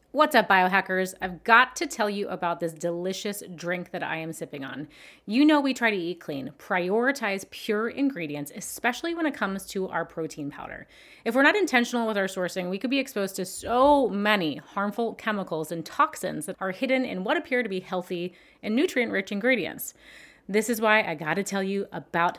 What's up, biohackers? I've got to tell you about this delicious drink that I am sipping on. You know we try to eat clean, prioritize pure ingredients, especially when it comes to our protein powder. If we're not intentional with our sourcing, we could be exposed to so many harmful chemicals and toxins that are hidden in what appear to be healthy and nutrient-rich ingredients. This is why I gotta tell you about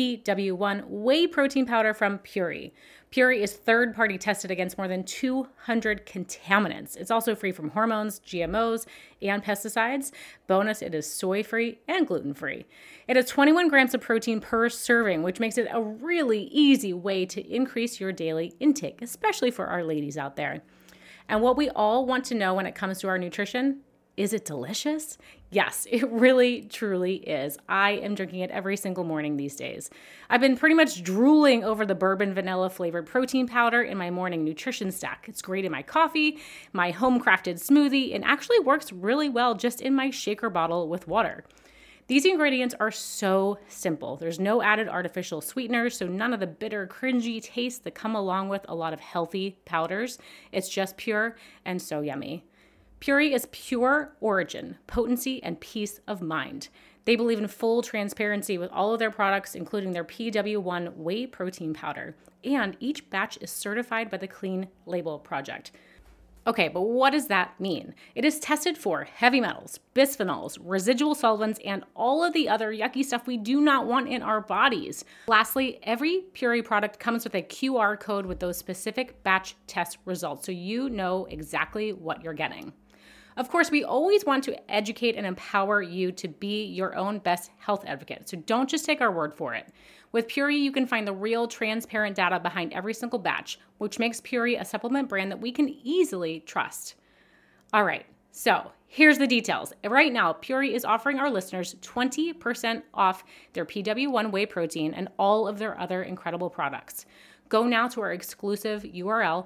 PW1 whey protein powder from Puori. Puori is third-party tested against more than 200 contaminants. It's also free from hormones, GMOs, and pesticides. Bonus, it is soy-free and gluten-free. It has 21 grams of protein per serving, which makes it a really easy way to increase your daily intake, especially for our ladies out there. And what we all want to know when it comes to our nutrition, is it delicious? Yes, it really, truly is. I am drinking it every single morning these days. I've been pretty much drooling over the bourbon vanilla flavored protein powder in my morning nutrition stack. It's great in my coffee, my home crafted smoothie, and actually works really well just in my shaker bottle with water. These ingredients are so simple. There's no added artificial sweeteners, so none of the bitter, cringy tastes that come along with a lot of healthy powders. It's just pure and so yummy. Puori is pure origin, potency, and peace of mind. They believe in full transparency with all of their products, including their PW1 whey protein powder. And each batch is certified by the Clean Label Project. Okay, but what does that mean? It is tested for heavy metals, bisphenols, residual solvents, and all of the other yucky stuff we do not want in our bodies. Lastly, every Puori product comes with a QR code with those specific batch test results, so you know exactly what you're getting. Of course, we always want to educate and empower you to be your own best health advocate, so don't just take our word for it. With Puori, you can find the real, transparent data behind every single batch, which makes Puori a supplement brand that we can easily trust. All right, so here's the details. Right now, Puori is offering our listeners 20% off their PW1 whey protein and all of their other incredible products. Go now to our exclusive URL,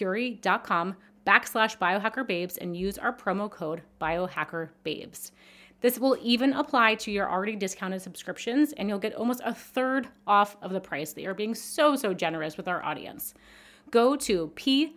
puori.com/biohackerbabes, and use our promo code biohackerbabes. This will even apply to your already discounted subscriptions, and you'll get almost a third off of the price. They are being so generous with our audience. Go to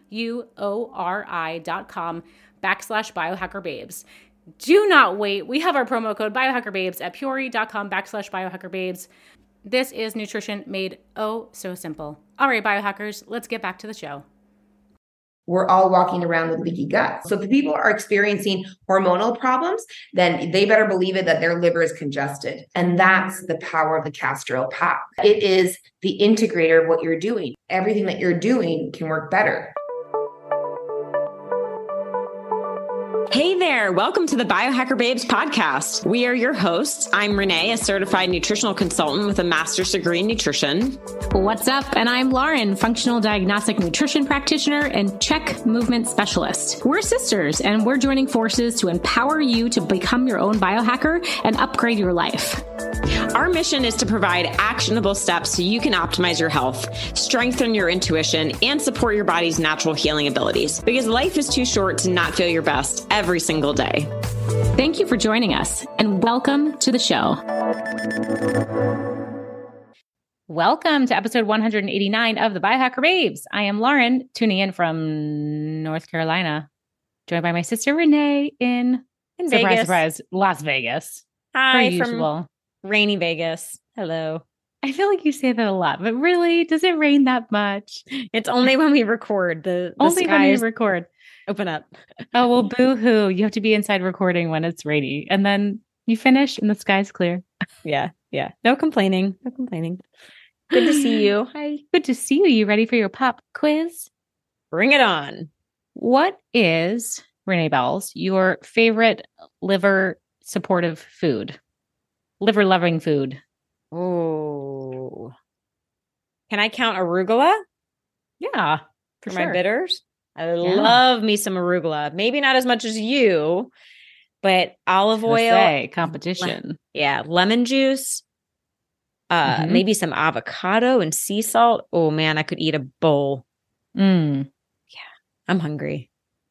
puori.com/biohackerbabes. Do not wait. We have our promo code biohackerbabes at puori.com/biohackerbabes. This is nutrition made oh so simple. All right, biohackers, let's get back to the show. We're all walking around with leaky gut. So if people are experiencing hormonal problems, then they better believe it that their liver is congested. And that's the power of the castor oil pack. It is the integrator of what you're doing. Everything that you're doing can work better. Hey there. Welcome to the Biohacker Babes podcast. We are your hosts. I'm Renee, a certified nutritional consultant with a master's degree in nutrition. What's up? And I'm Lauren, functional diagnostic nutrition practitioner and check movement specialist. We're sisters, and we're joining forces to empower you to become your own biohacker and upgrade your life. Our mission is to provide actionable steps so you can optimize your health, strengthen your intuition, and support your body's natural healing abilities, because life is too short to not feel your best every single day. Thank you for joining us, and welcome to the show. Welcome to episode 189 of the Biohacker Babes. I am Lauren, tuning in from North Carolina, joined by my sister Renee in Vegas. Surprise, Las Vegas. Hi, from rainy Vegas. Hello. I feel like you say that a lot, but really, does it rain that much? It's only when we record. The only when we record. Open up. Oh, well, boo-hoo. You have to be inside recording when it's rainy. And then you finish and the sky's clear. Yeah. No complaining. Good to see you. Hi. Good to see you. You ready for your pop quiz? Bring it on. What is, Renee Bells, your favorite liver supportive food? Liver loving food. Oh. Can I count arugula? Yeah. For my bitters? I love me some arugula. Maybe not as much as you, but olive oil. Competition. Lemon juice. Maybe some avocado and sea salt. Oh man, I could eat a bowl. Yeah, I'm hungry.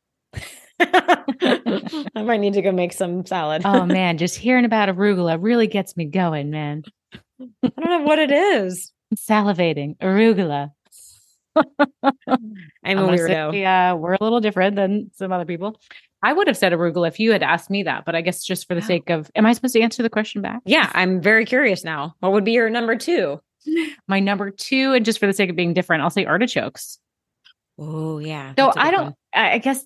I might need to go make some salad. Oh man, just hearing about arugula really gets me going, man. I don't know what it is. I'm salivating. Arugula. I'm a weirdo. Yeah, we're a little different than some other people. I would have said arugula if you had asked me that, but I guess just for the sake of, am I supposed to answer the question back? Yeah, I'm very curious now. What would be your number 2? My number 2, and just for the sake of being different, I'll say artichokes. Oh, yeah. So I guess,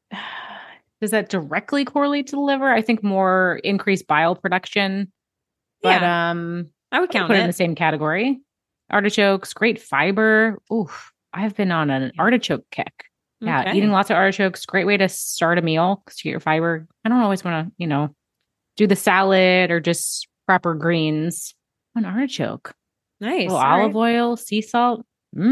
does that directly correlate to the liver? I think more increased bile production, but I would count put it it in the same category. Artichokes, great fiber. Oof, I've been on an artichoke kick. Yeah, Okay. eating lots of artichokes, great way to start a meal because you get your fiber. I don't always want to, do the salad or just proper greens. An artichoke. Nice. A little olive oil, sea salt.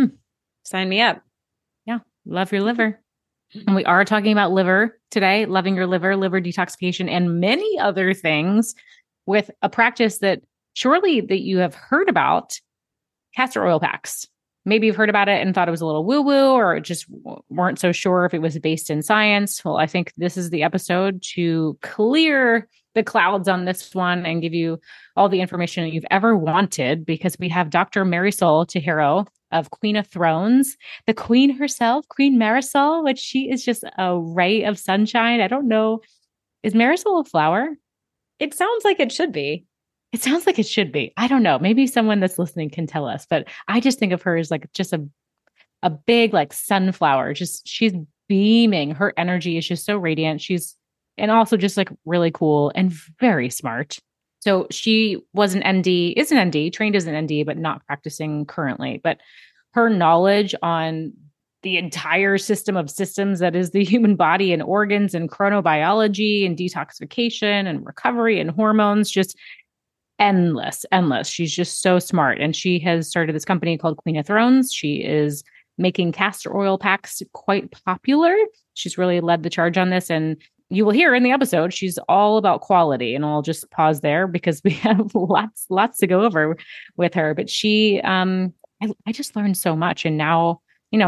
Sign me up. Yeah, love your liver. And we are talking about liver today, loving your liver detoxification, and many other things with a practice that surely that you have heard about, castor oil packs. Maybe you've heard about it and thought it was a little woo-woo or just weren't so sure if it was based in science. Well, I think this is the episode to clear the clouds on this one and give you all the information that you've ever wanted, because we have Dr. Marisol Tejero of Queen of Thrones, the queen herself, Queen Marisol, which she is just a ray of sunshine. I don't know. Is Marisol a flower? It sounds like it should be. It sounds like it should be. I don't know. Maybe someone that's listening can tell us, but I just think of her as like just a big like sunflower. Just she's beaming. Her energy is just so radiant. And also just like really cool and very smart. So she was is an ND, trained as an ND, but not practicing currently. But her knowledge on the entire system of systems that is the human body and organs and chronobiology and detoxification and recovery and hormones, just endless. She's just so smart. And she has started this company called Queen of Thrones. She is making castor oil packs quite popular. She's really led the charge on this. And you will hear in the episode, she's all about quality. And I'll just pause there because we have lots to go over with her. But she, I just learned so much. And now,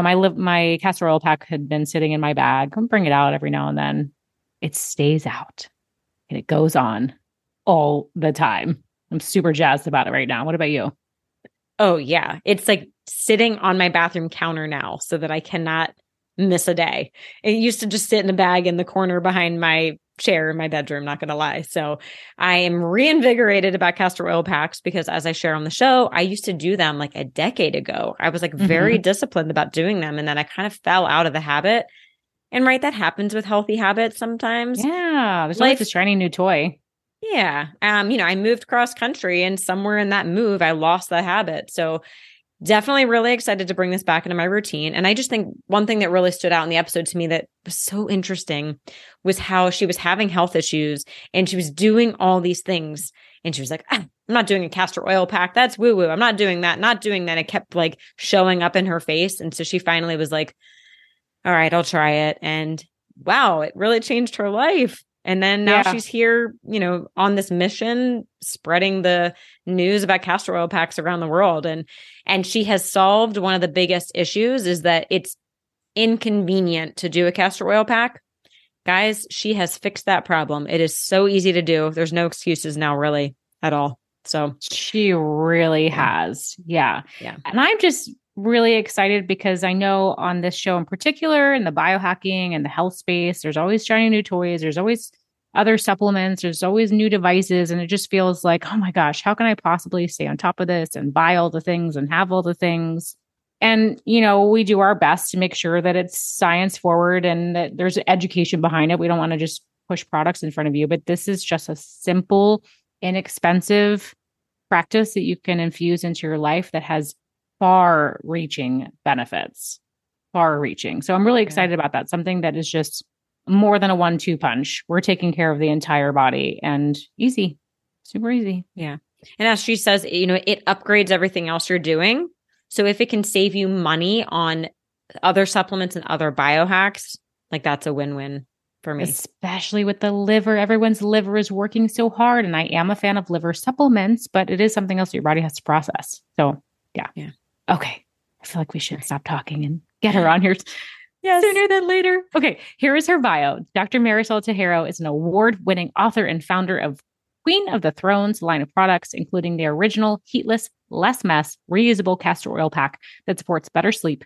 my castor oil pack had been sitting in my bag. I'll bring it out every now and then. It stays out and it goes on all the time. I'm super jazzed about it right now. What about you? Oh, yeah. It's like sitting on my bathroom counter now so that I cannot miss a day. It used to just sit in a bag in the corner behind my chair in my bedroom, not going to lie. So I am reinvigorated about castor oil packs because, as I share on the show, I used to do them like a decade ago. I was like very disciplined about doing them. And then I kind of fell out of the habit. And right, that happens with healthy habits sometimes. Yeah. There's always a shiny new toy. Yeah. I moved cross country and somewhere in that move, I lost the habit. So definitely really excited to bring this back into my routine. And I just think one thing that really stood out in the episode to me that was so interesting was how she was having health issues and she was doing all these things. And she was like, I'm not doing a castor oil pack. That's woo woo. I'm not doing that. Not doing that. It kept like showing up in her face. And so she finally was like, all right, I'll try it. And wow, it really changed her life. And then now she's here, on this mission, spreading the news about castor oil packs around the world. And she has solved one of the biggest issues is that it's inconvenient to do a castor oil pack. Guys, she has fixed that problem. It is so easy to do. There's no excuses now really at all. So she really has. Yeah. Yeah. And I'm just really excited because I know on this show in particular, in the biohacking and the health space, there's always shiny new toys. There's always other supplements. There's always new devices. And it just feels like, oh my gosh, how can I possibly stay on top of this and buy all the things and have all the things? And, we do our best to make sure that it's science forward and that there's education behind it. We don't want to just push products in front of you, but this is just a simple, inexpensive practice that you can infuse into your life that has far-reaching benefits, far-reaching. So I'm really excited about that. Something that is just more than a 1-2 punch. We're taking care of the entire body and easy, super easy. Yeah. And as she says, it upgrades everything else you're doing. So if it can save you money on other supplements and other biohacks, like that's a win-win for me. Especially with the liver. Everyone's liver is working so hard. And I am a fan of liver supplements, but it is something else your body has to process. So yeah. Okay. I feel like we should stop talking and get her on here sooner than later. Okay. Here is her bio. Dr. Marisol Tejero is an award-winning author and founder of Queen of the Thrones line of products, including the original heatless, less mess, reusable castor oil pack that supports better sleep,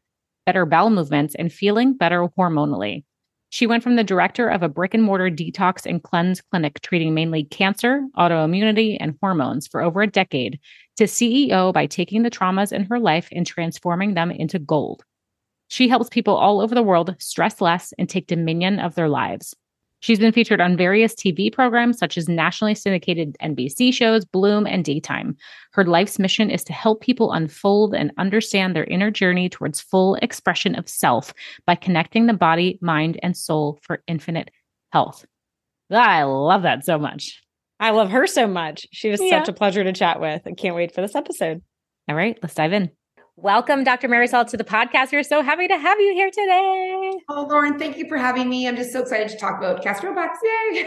better bowel movements, and feeling better hormonally. She went from the director of a brick-and-mortar detox and cleanse clinic treating mainly cancer, autoimmunity, and hormones for over a decade to CEO by taking the traumas in her life and transforming them into gold. She helps people all over the world stress less and take dominion of their lives. She's been featured on various TV programs such as nationally syndicated NBC shows, Bloom, and Daytime. Her life's mission is to help people unfold and understand their inner journey towards full expression of self by connecting the body, mind, and soul for infinite health. I love that so much. I love her so much. She was such a pleasure to chat with. I can't wait for this episode. All right, let's dive in. Welcome, Dr. Marisol, to the podcast. We're so happy to have you here today. Oh, Lauren, thank you for having me. I'm just so excited to talk about Castro Packs. Yay!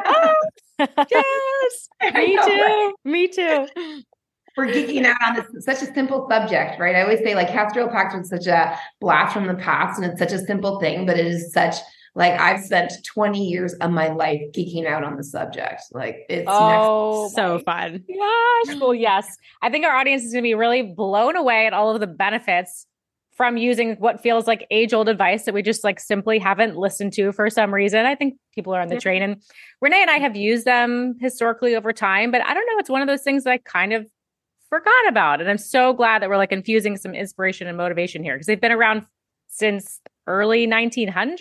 Yes, me too. Right? Me too. We're geeking out on this, such a simple subject, right? I always say like Castro Packs was such a blast from the past, and it's such a simple thing, but it is such like I've spent 20 years of my life geeking out on the subject. Like it's so fun. Gosh. Well, yes. I think our audience is going to be really blown away at all of the benefits from using what feels like age-old advice that we just like simply haven't listened to for some reason. I think people are on the train, and Renee and I have used them historically over time, but I don't know. It's one of those things that I kind of forgot about. And I'm so glad that we're like infusing some inspiration and motivation here because they've been around since early 1900s.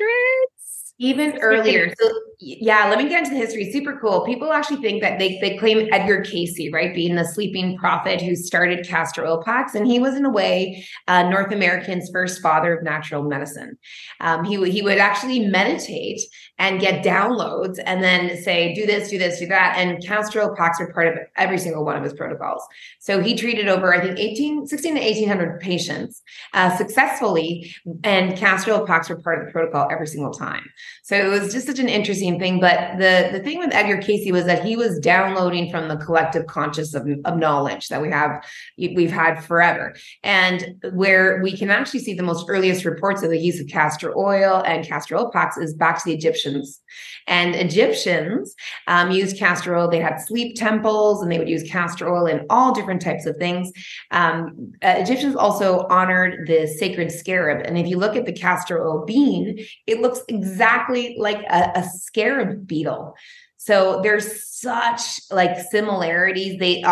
Even earlier. So yeah, let me get into the history. Super cool. People actually think that they claim Edgar Cayce, right? Being the sleeping prophet who started castor oil packs. And he was in a way, North American's first father of natural medicine. He would actually meditate and get downloads and then say, do this, do this, do that. And castor oil packs are part of every single one of his protocols. So he treated over, I think, 16 to 1800 patients successfully. And castor oil packs were part of the protocol every single time. So it was just such an interesting thing. But the thing with Edgar Cayce was that he was downloading from the collective conscious of knowledge that we've had forever. And where we can actually see the most earliest reports of the use of castor oil and castor oil packs is back to the Egyptians. And Egyptians used castor oil. They had sleep temples and they would use castor oil in all different types of things. Egyptians also honored the sacred scarab. And if you look at the castor oil bean, it looks exactly like a scarab beetle. So there's such like similarities. They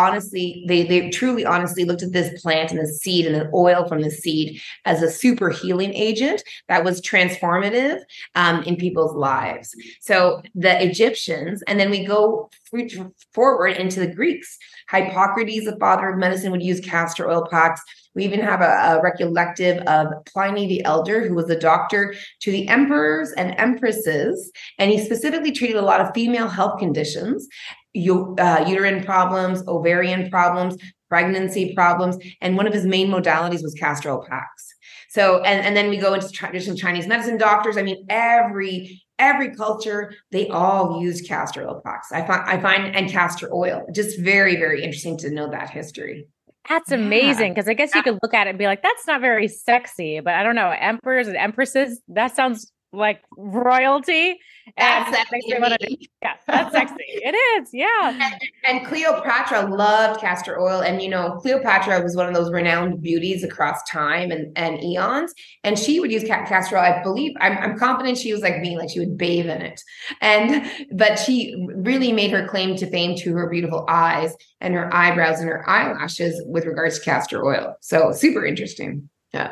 truly honestly looked at this plant and the seed and the oil from the seed as a super healing agent that was transformative in people's lives. So the Egyptians, and then we go forward into the Greeks. Hippocrates, the father of medicine, would use castor oil packs. We even have a recollective of Pliny the Elder, who was a doctor to the emperors and empresses, and he specifically treated a lot of female health conditions, uterine problems, ovarian problems, pregnancy problems, and one of his main modalities was castor oil packs. So, and then we go into traditional Chinese medicine doctors. I mean, every culture, they all used castor oil packs. I find, and castor oil, just very, very interesting to know that history. That's amazing. Because I guess you could look at it and be like, that's not very sexy, but I don't know. Emperors and empresses, that sounds like royalty. That's sexy. Yeah, that's sexy. It is. Yeah. And Cleopatra loved castor oil. And, Cleopatra was one of those renowned beauties across time and eons. And she would use castor oil. I believe, I'm confident she was like me, like she would bathe in it. But she really made her claim to fame to her beautiful eyes and her eyebrows and her eyelashes with regards to castor oil. So super interesting. Yeah.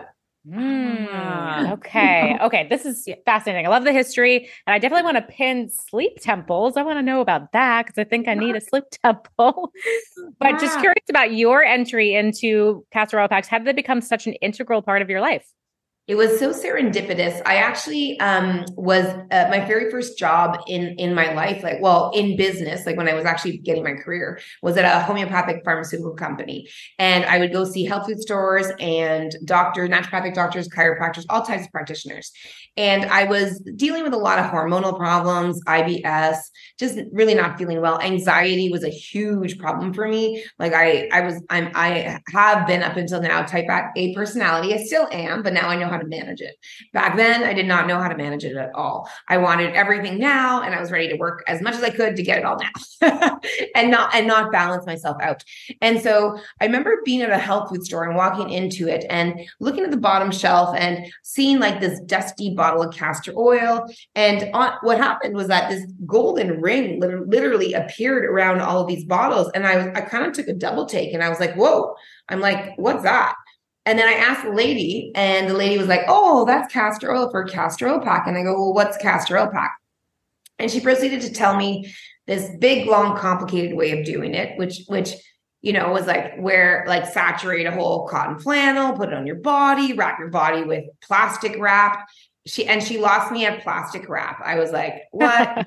Okay. This is fascinating. I love the history, and I definitely want to pin sleep temples. I want to know about that because I think I need a sleep temple. But just curious about your entry into castor oil packs. How did they become such an integral part of your life? It was so serendipitous. I actually was my very first job in my life, in business, like when I was actually getting my career, was at a homeopathic pharmaceutical company. And I would go see health food stores and doctors, naturopathic doctors, chiropractors, all types of practitioners. And I was dealing with a lot of hormonal problems, IBS, just really not feeling well. Anxiety was a huge problem for me. Like I have been up until now type A personality. I still am, but now I know how how to manage it. Back then, I did not know how to manage it at all. I wanted everything now, and I was ready to work as much as I could to get it all now and not balance myself out. And so I remember being at a health food store and walking into it and looking at the bottom shelf and seeing like this dusty bottle of castor oil. And what happened was that this golden ring literally appeared around all of these bottles. And I kind of took a double take and I was like, whoa, I'm like, what's that? And then I asked the lady, and the lady was like, oh, that's castor oil for a castor oil pack. And I go, well, what's castor oil pack? And she proceeded to tell me this big, long, complicated way of doing it, which was like saturate a whole cotton flannel, put it on your body, wrap your body with plastic wrap. She lost me at plastic wrap. I was like, what?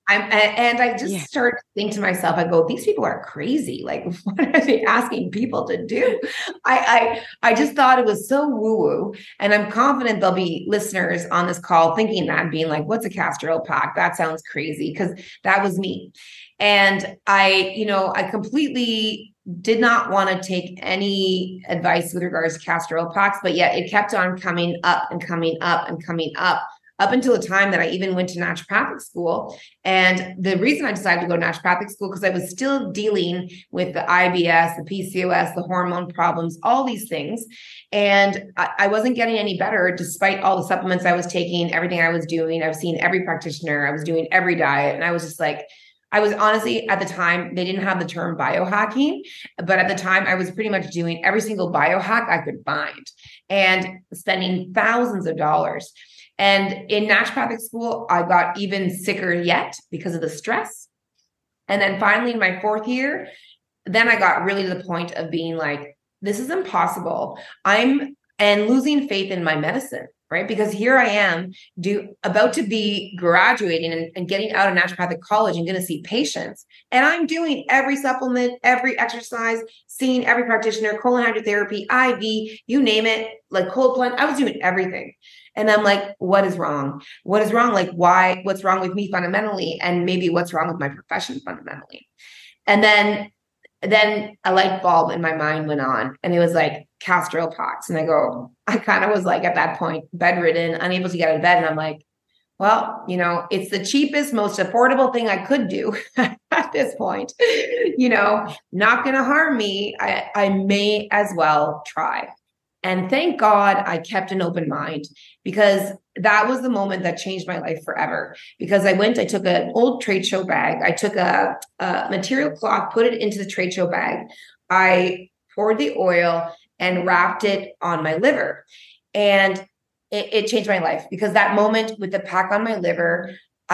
I just started to think to myself, I go, these people are crazy. Like, what are they asking people to do? I just thought it was so woo-woo. And I'm confident there'll be listeners on this call thinking that, being like, what's a castor oil pack? That sounds crazy, because that was me. And I completely did not want to take any advice with regards to castor oil packs, but yet it kept on coming up and coming up and coming up until the time that I even went to naturopathic school. And the reason I decided to go to naturopathic school, because I was still dealing with the IBS, the PCOS, the hormone problems, all these things. And I wasn't getting any better despite all the supplements I was taking, everything I was doing. I was seeing every practitioner. I was doing every diet. And I was just like, I was honestly, at the time, they didn't have the term biohacking, but at the time I was pretty much doing every single biohack I could find and spending thousands of dollars. And in naturopathic school, I got even sicker yet because of the stress. And then finally in my 4th year, then I got really to the point of being like, this is impossible. And losing faith in my medicine, right? Because here I am about to be graduating and getting out of naturopathic college and going to see patients. And I'm doing every supplement, every exercise, seeing every practitioner, colon hydrotherapy, IV, you name it, like cold plunge. I was doing everything. And I'm like, what is wrong? What is wrong? Like, why? What's wrong with me fundamentally? And maybe what's wrong with my profession fundamentally? And then a light bulb in my mind went on, and it was like castor oil packs. And I kind of was like, at that point, bedridden, unable to get out of bed. And I'm like, well, it's the cheapest, most affordable thing I could do at this point, not going to harm me. I may as well try. And thank God I kept an open mind, because that was the moment that changed my life forever. Because I took an old trade show bag. I took a material cloth, put it into the trade show bag. I poured the oil and wrapped it on my liver. And it changed my life, because that moment with the pack on my liver,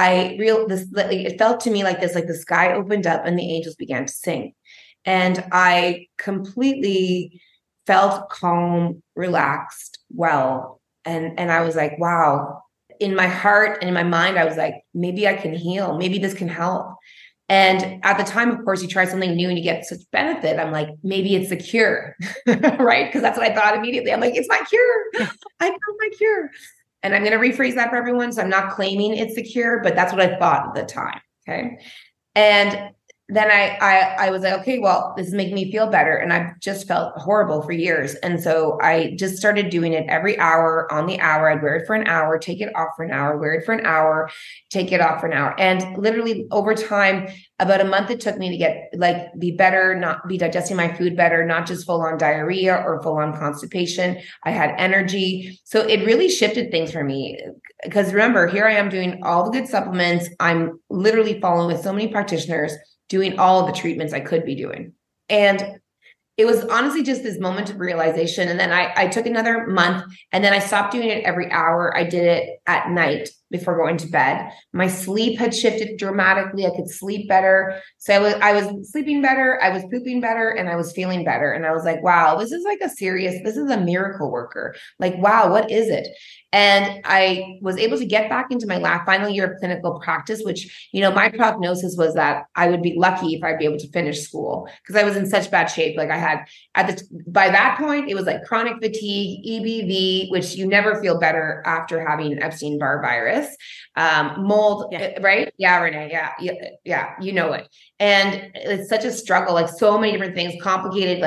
it felt to me like this, like the sky opened up and the angels began to sing. And I completely felt calm, relaxed, well. And I was like, wow, in my heart and in my mind, I was like, maybe I can heal. Maybe this can help. And at the time, of course, you try something new and you get such benefit. I'm like, maybe it's the cure, right? Because that's what I thought immediately. I'm like, it's my cure. I found my cure. And I'm going to rephrase that for everyone. So I'm not claiming it's the cure, but that's what I thought at the time. Okay. And then I was like, okay, well, this is making me feel better. And I've just felt horrible for years. And so I just started doing it every hour on the hour. I'd wear it for an hour, take it off for an hour, wear it for an hour, take it off for an hour. And literally over time, about a month it took me to get be better, not be digesting my food better, not just full on diarrhea or full on constipation. I had energy. So it really shifted things for me. Because remember, here I am doing all the good supplements. I'm literally following with so many practitioners, doing all of the treatments I could be doing. And it was honestly just this moment of realization. And then I took another month, and then I stopped doing it every hour. I did it at night before going to bed. My sleep had shifted dramatically. I could sleep better. So I was sleeping better. I was pooping better, and I was feeling better. And I was like, wow, this is this is a miracle worker. Like, wow, what is it? And I was able to get back into my final year of clinical practice, which, my prognosis was that I would be lucky if I'd be able to finish school, because I was in such bad shape. Like I had by that point, it was like chronic fatigue, EBV, which you never feel better after having Epstein-Barr virus, mold, right? Yeah, Renee. Yeah. You know it. And it's such a struggle, like so many different things, complicated, like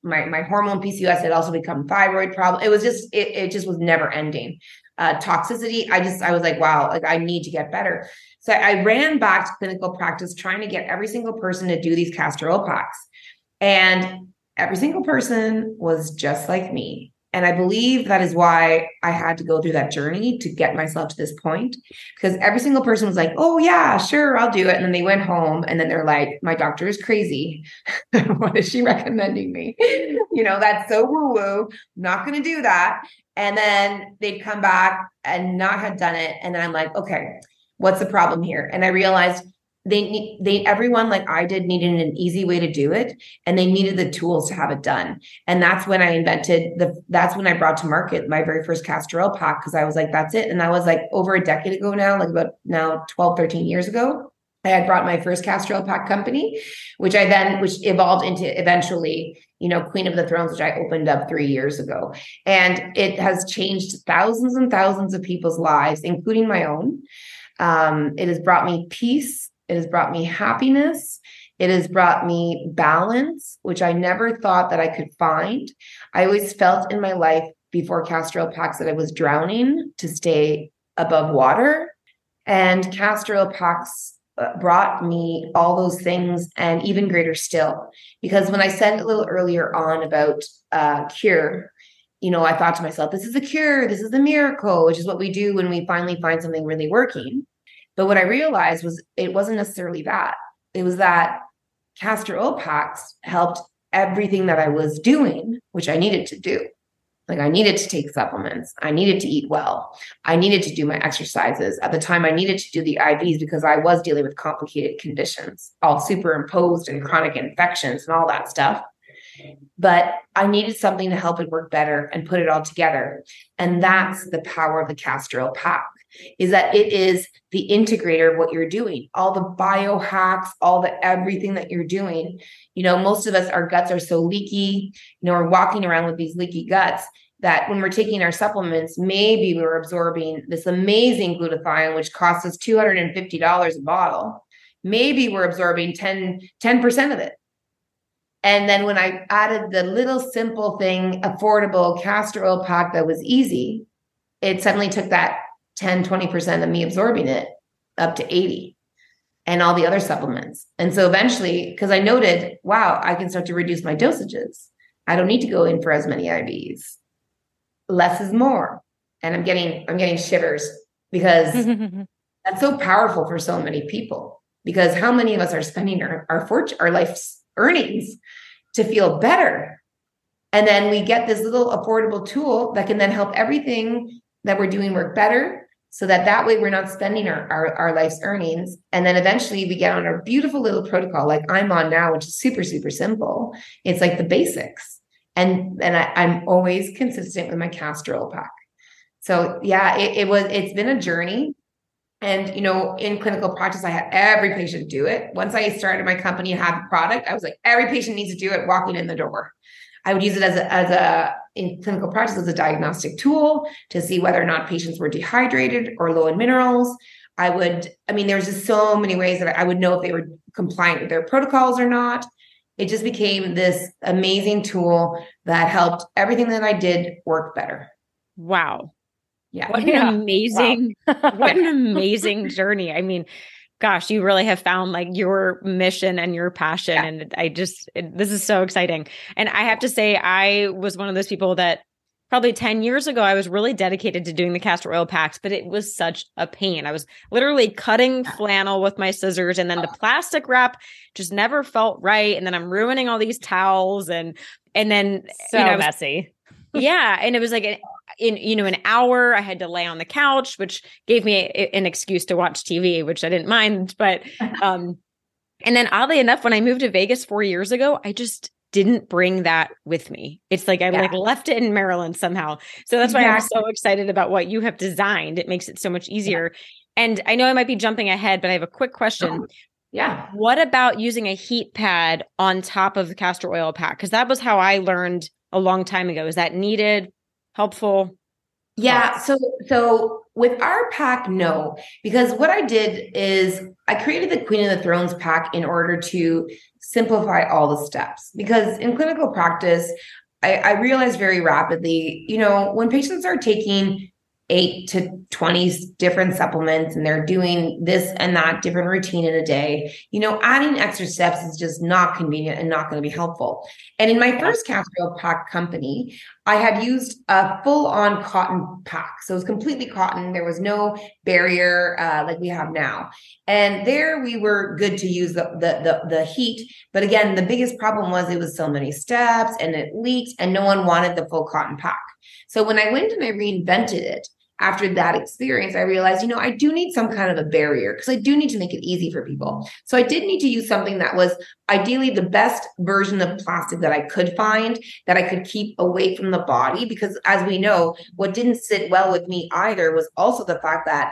my hormone PCOS had also become thyroid problem. It was just, it just was never ending. Toxicity. I was like, wow, like I need to get better. So I ran back to clinical practice, trying to get every single person to do these castor oil packs. And every single person was just like me. And I believe that is why I had to go through that journey to get myself to this point, because every single person was like, oh yeah, sure, I'll do it. And then they went home and then they're like, my doctor is crazy. What is she recommending me? That's so woo-woo. I'm not going to do that. And then they'd come back and not had done it. And then I'm like, okay, what's the problem here? And I realized everyone like I did needed an easy way to do it, and they needed the tools to have it done. And that's when that's when I brought to market my very first castor oil pack, because I was like, that's it. And that was like over a decade ago now, like about now 12, 13 years ago. I had brought my first castor oil pack company, which evolved into eventually, Queen of the Thrones, which I opened up 3 years ago. And it has changed thousands and thousands of people's lives, including my own. It has brought me peace. It has brought me happiness. It has brought me balance, which I never thought that I could find. I always felt in my life before castor oil packs that I was drowning to stay above water. And castor oil packs brought me all those things and even greater still. Because when I said a little earlier on about cure, I thought to myself, this is a cure. This is a miracle, which is what we do when we finally find something really working. But what I realized was it wasn't necessarily that. It was that castor oil packs helped everything that I was doing, which I needed to do. Like I needed to take supplements. I needed to eat well. I needed to do my exercises. At the time, I needed to do the IVs because I was dealing with complicated conditions, all superimposed and chronic infections and all that stuff. But I needed something to help it work better and put it all together. And that's the power of the castor oil pack, is that it is the integrator of what you're doing, all the biohacks, all the everything that you're doing. Most of us, our guts are so leaky, we're walking around with these leaky guts that when we're taking our supplements, maybe we're absorbing this amazing glutathione, which costs us $250 a bottle. Maybe we're absorbing 10% of it. And then when I added the little simple thing, affordable castor oil pack that was easy, it suddenly took that 10, 20% of me absorbing it up to 80 and all the other supplements. And so eventually, because I noted, wow, I can start to reduce my dosages. I don't need to go in for as many IVs. Less is more. And I'm getting shivers because that's so powerful for so many people, because how many of us are spending our life's earnings to feel better? And then we get this little affordable tool that can then help everything that we're doing work better, so that way we're not spending our life's earnings. And then eventually we get on a beautiful little protocol like I'm on now, which is super, super simple. It's like the basics. And I'm always consistent with my castor oil pack. So yeah, it's been a journey. And, in clinical practice, I had every patient do it. Once I started my company and had the product, I was like, every patient needs to do it walking in the door. I would use it in clinical practice as a diagnostic tool to see whether or not patients were dehydrated or low in minerals. There's just so many ways that I would know if they were compliant with their protocols or not. It just became this amazing tool that helped everything that I did work better. Wow. Yeah. What an amazing, what an amazing journey. I mean, gosh, you really have found like your mission and your passion. Yeah. And this is so exciting. And I have to say, I was one of those people that probably 10 years ago, I was really dedicated to doing the castor oil packs, but it was such a pain. I was literally cutting flannel with my scissors, and then the plastic wrap just never felt right. And then I'm ruining all these towels and then messy. Yeah. And it was like an hour I had to lay on the couch, which gave me an excuse to watch TV, which I didn't mind. But, and then oddly enough, when I moved to Vegas 4 years ago, I just didn't bring that with me. It's like I left it in Maryland somehow. So that's why I'm so excited about what you have designed. It makes it so much easier. Yeah. And I know I might be jumping ahead, but I have a quick question. Yeah. What about using a heat pad on top of the castor oil pack? Because that was how I learned a long time ago. Is that needed? Helpful? Yeah. So with our pack, no, because what I did is I created the Queen of the Thrones pack in order to simplify all the steps. Because in clinical practice, I realized very rapidly, when patients are taking 8 to 20 different supplements and they're doing this and that different routine in a day, adding extra steps is just not convenient and not going to be helpful. And in my first castor oil pack company, I had used a full-on cotton pack. So it was completely cotton. There was no barrier like we have now. And there we were good to use the heat. But again, the biggest problem was it was so many steps and it leaked and no one wanted the full cotton pack. So when I went and I reinvented it, after that experience, I realized, I do need some kind of a barrier because I do need to make it easy for people. So I did need to use something that was ideally the best version of plastic that I could find, that I could keep away from the body. Because as we know, what didn't sit well with me either was also the fact that,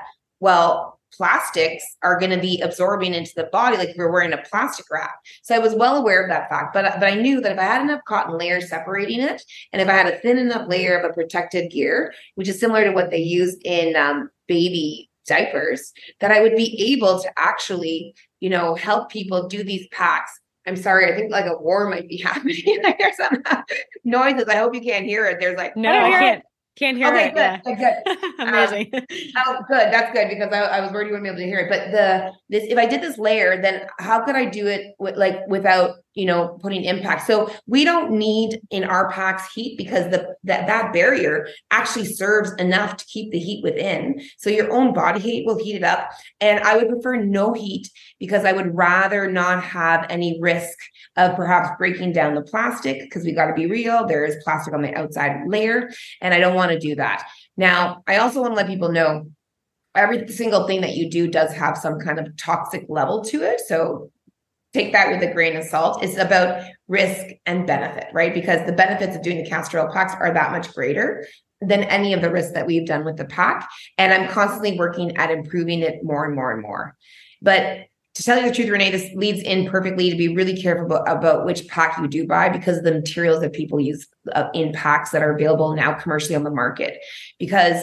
plastics are going to be absorbing into the body like we're wearing a plastic wrap. So I was well aware of that fact, but I knew that if I had enough cotton layers separating it, and if I had a thin enough layer of a protected gear, which is similar to what they use in baby diapers, that I would be able to actually, help people do these packs. I'm sorry, I think like a war might be happening. There's some noises. I hope you can't hear it. There's like, no, I can't. Can't hear it. Good. Amazing. Good. That's good because I was worried you wouldn't be able to hear it. But if I did this layer, then how could I do it without putting impact? So we don't need in our packs heat because that barrier actually serves enough to keep the heat within. So your own body heat will heat it up. And I would prefer no heat because I would rather not have any risk of perhaps breaking down the plastic, because we got to be real. There is plastic on the outside layer, and I don't want to do that. Now, I also want to let people know every single thing that you do does have some kind of toxic level to it. So take that with a grain of salt. It's about risk and benefit, right? Because the benefits of doing the castor oil packs are that much greater than any of the risks that we've done with the pack. And I'm constantly working at improving it more and more and more. But to tell you the truth, Renee, this leads in perfectly to be really careful about which pack you do buy because of the materials that people use in packs that are available now commercially on the market. Because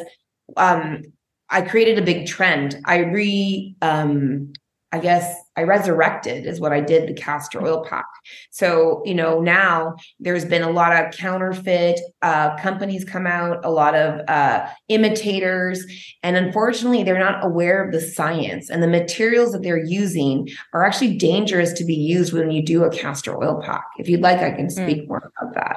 I created a big trend. I resurrected is what I did, the castor oil pack. So, now there's been a lot of counterfeit companies come out, a lot of imitators, and unfortunately, they're not aware of the science, and the materials that they're using are actually dangerous to be used when you do a castor oil pack. If you'd like, I can speak more about that.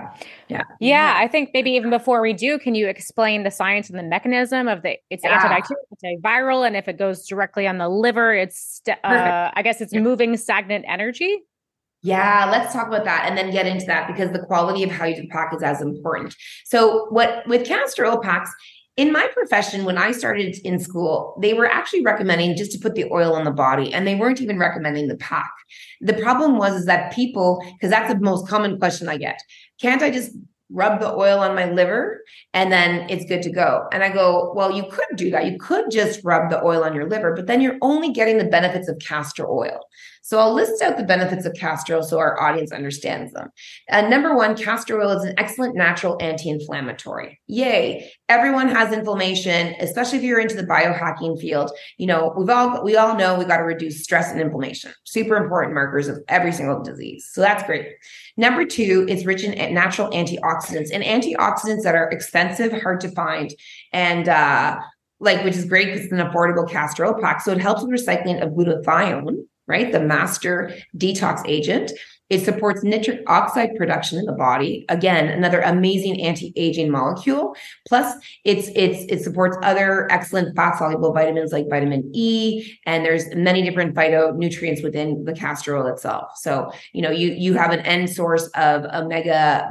Yeah. I think maybe even before we do, can you explain the science and the mechanism of it's antibacterial, antiviral, and if it goes directly on the liver, it's I guess it's moving stagnant energy. Yeah, let's talk about that and then get into that because the quality of how you do the pack is as important. So with castor oil packs, in my profession, when I started in school, they were actually recommending just to put the oil on the body and they weren't even recommending the pack. The problem is that people, because that's the most common question I get, can't I just rub the oil on my liver and then it's good to go? And I go, well, you could do that. You could just rub the oil on your liver, but then you're only getting the benefits of castor oil. So I'll list out the benefits of castor oil so our audience understands them. Number one, castor oil is an excellent natural anti-inflammatory. Yay. Everyone has inflammation, especially if you're into the biohacking field. We all know we got to reduce stress and inflammation. Super important markers of every single disease. So that's great. Number two, it's rich in natural antioxidants and antioxidants that are expensive, hard to find, and which is great because it's an affordable castor oil pack. So it helps with recycling of glutathione, right? The master detox agent. It supports nitric oxide production in the body. Again, another amazing anti-aging molecule. Plus, it supports other excellent fat-soluble vitamins like vitamin E, and there's many different phytonutrients within the castor oil itself. So, you have an end source of omega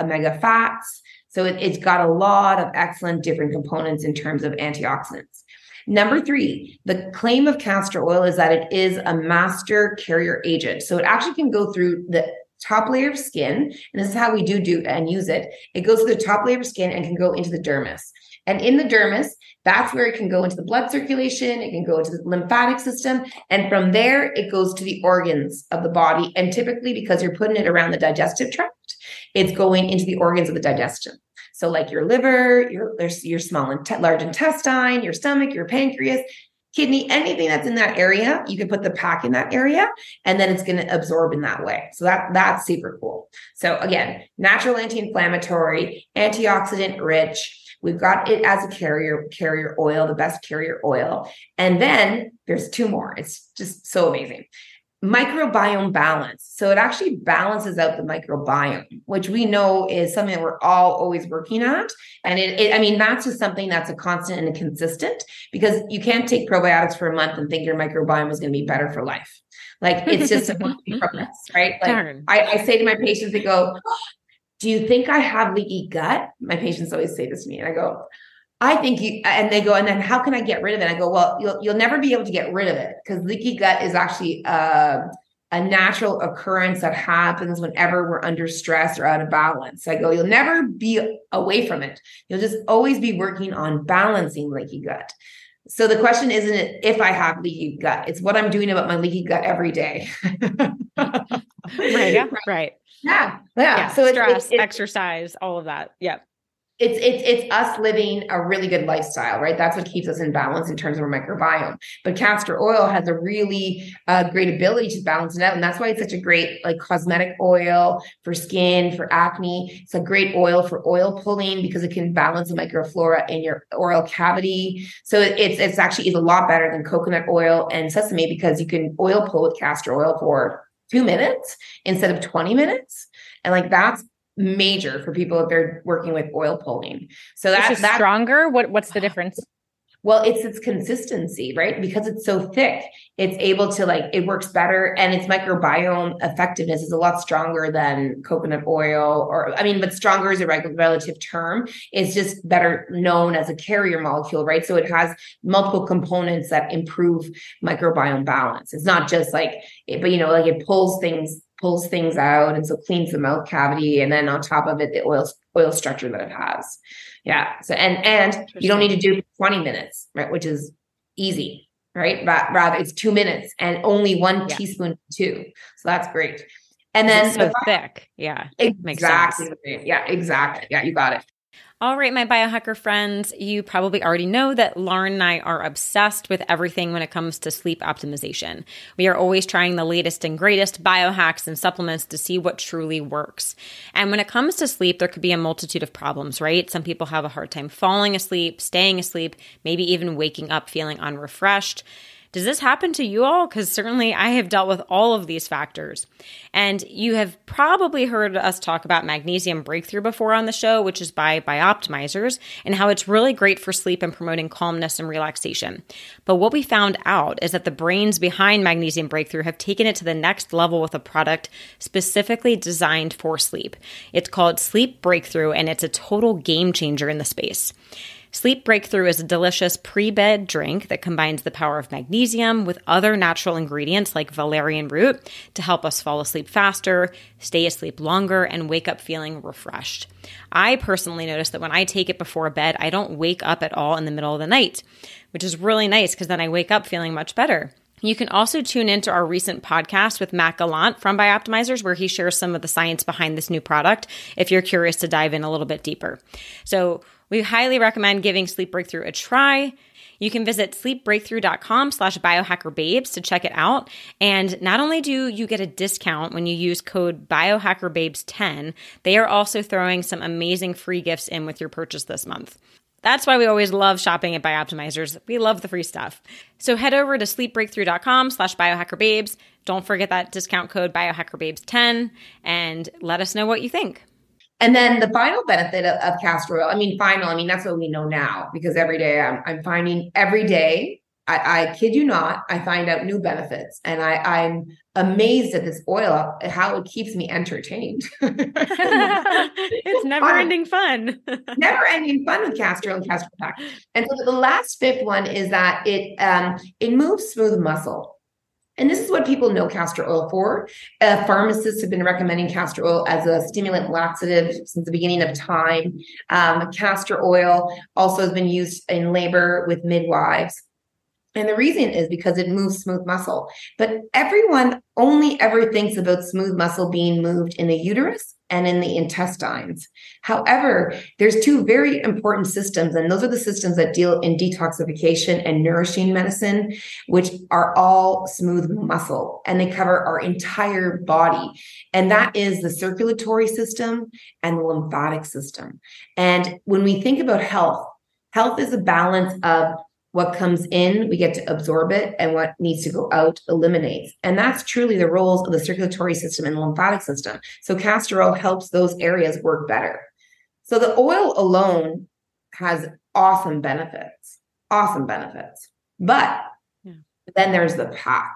fats. So it's got a lot of excellent different components in terms of antioxidants. Number three, the claim of castor oil is that it is a master carrier agent. So it actually can go through the top layer of skin. And this is how we do and use it. It goes to the top layer of skin and can go into the dermis. And in the dermis, that's where it can go into the blood circulation. It can go into the lymphatic system. And from there, it goes to the organs of the body. And typically, because you're putting it around the digestive tract, it's going into the organs of the digestion. So like your liver, your small large intestine, your stomach, your pancreas, kidney, anything that's in that area, you can put the pack in that area and then it's going to absorb in that way. So that's super cool. So again, natural anti-inflammatory, antioxidant rich. We've got it as a carrier oil, the best carrier oil. And then there's two more. It's just so amazing. Microbiome balance. So it actually balances out the microbiome, which we know is something that we're all always working at. And I mean, that's just something that's a constant and a consistent, because you can't take probiotics for a month and think your microbiome is going to be better for life. Like it's just a process, right? Like I say to my patients, they go, do you think I have leaky gut? My patients always say this to me. And I go, I think you, and they go, and then how can I get rid of it? I go, well, you'll never be able to get rid of it, because leaky gut is actually a natural occurrence that happens whenever we're under stress or out of balance. I go, you'll never be away from it. You'll just always be working on balancing leaky gut. So the question isn't if I have leaky gut, it's what I'm doing about my leaky gut every day. Right. Yeah. Right. Yeah. So stress, exercise, all of that. Yeah. It's us living a really good lifestyle, right? That's what keeps us in balance in terms of our microbiome. But castor oil has a really great ability to balance it out. And that's why it's such a great like cosmetic oil for skin, for acne. It's a great oil for oil pulling because it can balance the microflora in your oral cavity. So it's actually is a lot better than coconut oil and sesame, because you can oil pull with castor oil for 2 minutes instead of 20 minutes. And like that's major for people if they're working with oil pulling. So that's stronger. What's the difference? Well, it's its consistency, right? Because it's so thick, it's able to it works better, and its microbiome effectiveness is a lot stronger than coconut oil, but stronger is a relative term. It's just better known as a carrier molecule, right? So it has multiple components that improve microbiome balance. It's not just it pulls things out, and so cleans the mouth cavity, and then on top of it, the oil structure that it has. Yeah. So and you don't need to do 20 minutes, right? Which is easy, right? But rather it's 2 minutes and only 1 teaspoon too. So that's great. And then it's so thick. Yeah. Exactly. Makes sense. Yeah, exactly. Yeah, you got it. All right, my biohacker friends, you probably already know that Lauren and I are obsessed with everything when it comes to sleep optimization. We are always trying the latest and greatest biohacks and supplements to see what truly works. And when it comes to sleep, there could be a multitude of problems, right? Some people have a hard time falling asleep, staying asleep, maybe even waking up feeling unrefreshed. Does this happen to you all? Because certainly I have dealt with all of these factors. And you have probably heard us talk about Magnesium Breakthrough before on the show, which is by Bioptimizers, and how it's really great for sleep and promoting calmness and relaxation. But what we found out is that the brains behind Magnesium Breakthrough have taken it to the next level with a product specifically designed for sleep. It's called Sleep Breakthrough, and it's a total game changer in the space. Sleep Breakthrough is a delicious pre-bed drink that combines the power of magnesium with other natural ingredients like valerian root to help us fall asleep faster, stay asleep longer, and wake up feeling refreshed. I personally notice that when I take it before bed, I don't wake up at all in the middle of the night, which is really nice because then I wake up feeling much better. You can also tune into our recent podcast with Matt Gallant from Bioptimizers, where he shares some of the science behind this new product if you're curious to dive in a little bit deeper. So we highly recommend giving Sleep Breakthrough a try. You can visit sleepbreakthrough.com/biohackerbabes to check it out. And not only do you get a discount when you use code biohackerbabes10, they are also throwing some amazing free gifts in with your purchase this month. That's why we always love shopping at Bioptimizers. We love the free stuff. So head over to sleepbreakthrough.com/biohackerbabes. Don't forget that discount code biohackerbabes10 and let us know what you think. And then the final benefit of castor oil, that's what we know now, because every day I'm finding I kid you not, I find out new benefits, and I'm amazed at this oil, how it keeps me entertained. It's never-ending fun. Never-ending fun with castor oil and castor pack. And so the last fifth one is that it moves smooth muscle. And this is what people know castor oil for. Pharmacists have been recommending castor oil as a stimulant laxative since the beginning of time. Castor oil also has been used in labor with midwives. And the reason is because it moves smooth muscle. But everyone only ever thinks about smooth muscle being moved in the uterus and in the intestines. However, there's two very important systems, and those are the systems that deal in detoxification and nourishing medicine, which are all smooth muscle, and they cover our entire body. And that is the circulatory system and the lymphatic system. And when we think about health, health is a balance of what comes in, we get to absorb it, and what needs to go out eliminates. And that's truly the roles of the circulatory system and the lymphatic system. So castor oil helps those areas work better. So the oil alone has awesome benefits. But then there's the pack.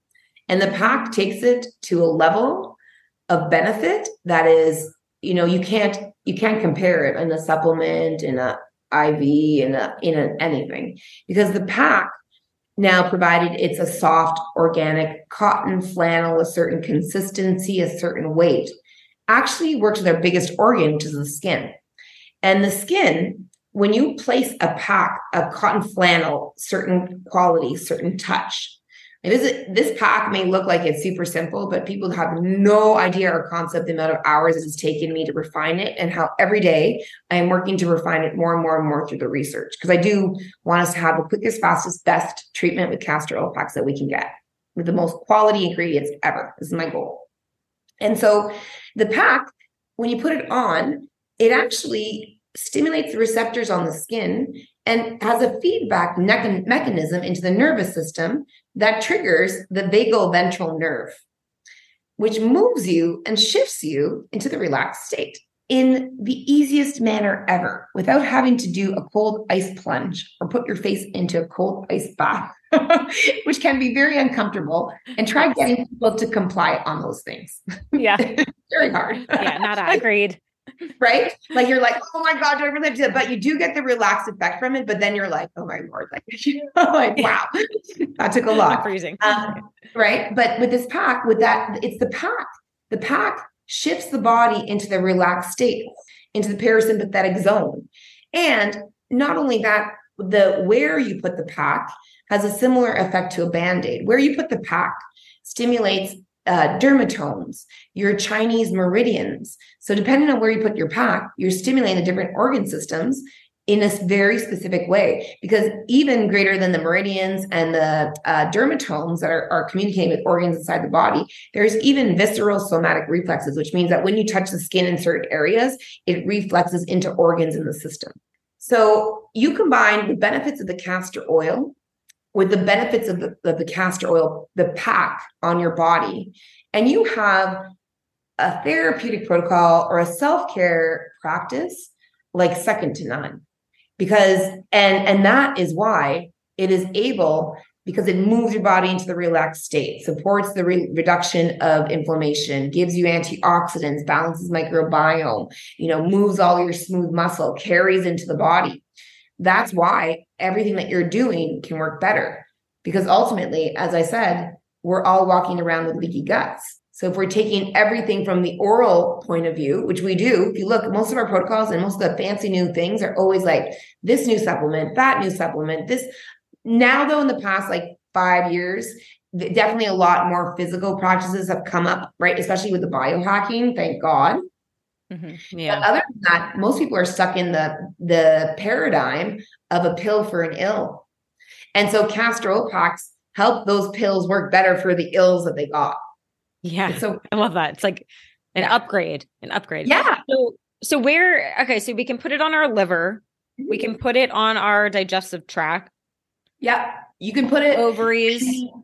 And the pack takes it to a level of benefit that is, you can't compare it in a supplement, in a IV, in anything, because the pack, now provided it's a soft organic cotton flannel, a certain consistency, a certain weight, actually works with our biggest organ, which is the skin. And the skin, when you place a pack of cotton flannel, certain quality, certain touch. And this pack may look like it's super simple, but people have no idea or concept the amount of hours it has taken me to refine it, and how every day I am working to refine it more and more and more through the research. Because I do want us to have the quickest, fastest, best treatment with castor oil packs that we can get with the most quality ingredients ever. This is my goal. And so the pack, when you put it on, it actually stimulates the receptors on the skin and has a feedback mechanism into the nervous system that triggers the vagal ventral nerve, which moves you and shifts you into the relaxed state in the easiest manner ever, without having to do a cold ice plunge or put your face into a cold ice bath, which can be very uncomfortable. And try getting people to comply on those things. Yeah. Very hard. Yeah, not I. Agreed. Right? Like you're like, oh my God, do I really have to do that? But you do get the relaxed effect from it. But then you're like, oh my Lord, like wow, that took a lot. Freezing. Right. But with this pack, with that, it's the pack. The pack shifts the body into the relaxed state, into the parasympathetic zone. And not only that, where you put the pack has a similar effect to a Band-Aid. Where you put the pack stimulates dermatomes, your Chinese meridians. So depending on where you put your pack, you're stimulating the different organ systems in a very specific way, because even greater than the meridians and the dermatomes that are communicating with organs inside the body, there's even visceral somatic reflexes, which means that when you touch the skin in certain areas, it reflexes into organs in the system. So you combine the benefits of the castor oil with the benefits of the castor oil, the pack on your body, and you have a therapeutic protocol or a self-care practice like second to none. Because, and that is why it is able, because it moves your body into the relaxed state, supports the reduction of inflammation, gives you antioxidants, balances microbiome, moves all your smooth muscle, carries into the body. That's why everything that you're doing can work better. Because ultimately, as I said, we're all walking around with leaky guts. So if we're taking everything from the oral point of view, which we do, if you look, most of our protocols and most of the fancy new things are always like this new supplement, that new supplement, this. Now, though, in the past, 5 years, definitely a lot more physical practices have come up, right? Especially with the biohacking, thank God. Mm-hmm. Yeah. But other than that, most people are stuck in the paradigm of a pill for an ill. And so castor oil packs help those pills work better for the ills that they got. Yeah. So I love that. It's like an upgrade. Yeah. So so we can put it on our liver. We can put it on our digestive tract. Yeah. You can put it ovaries.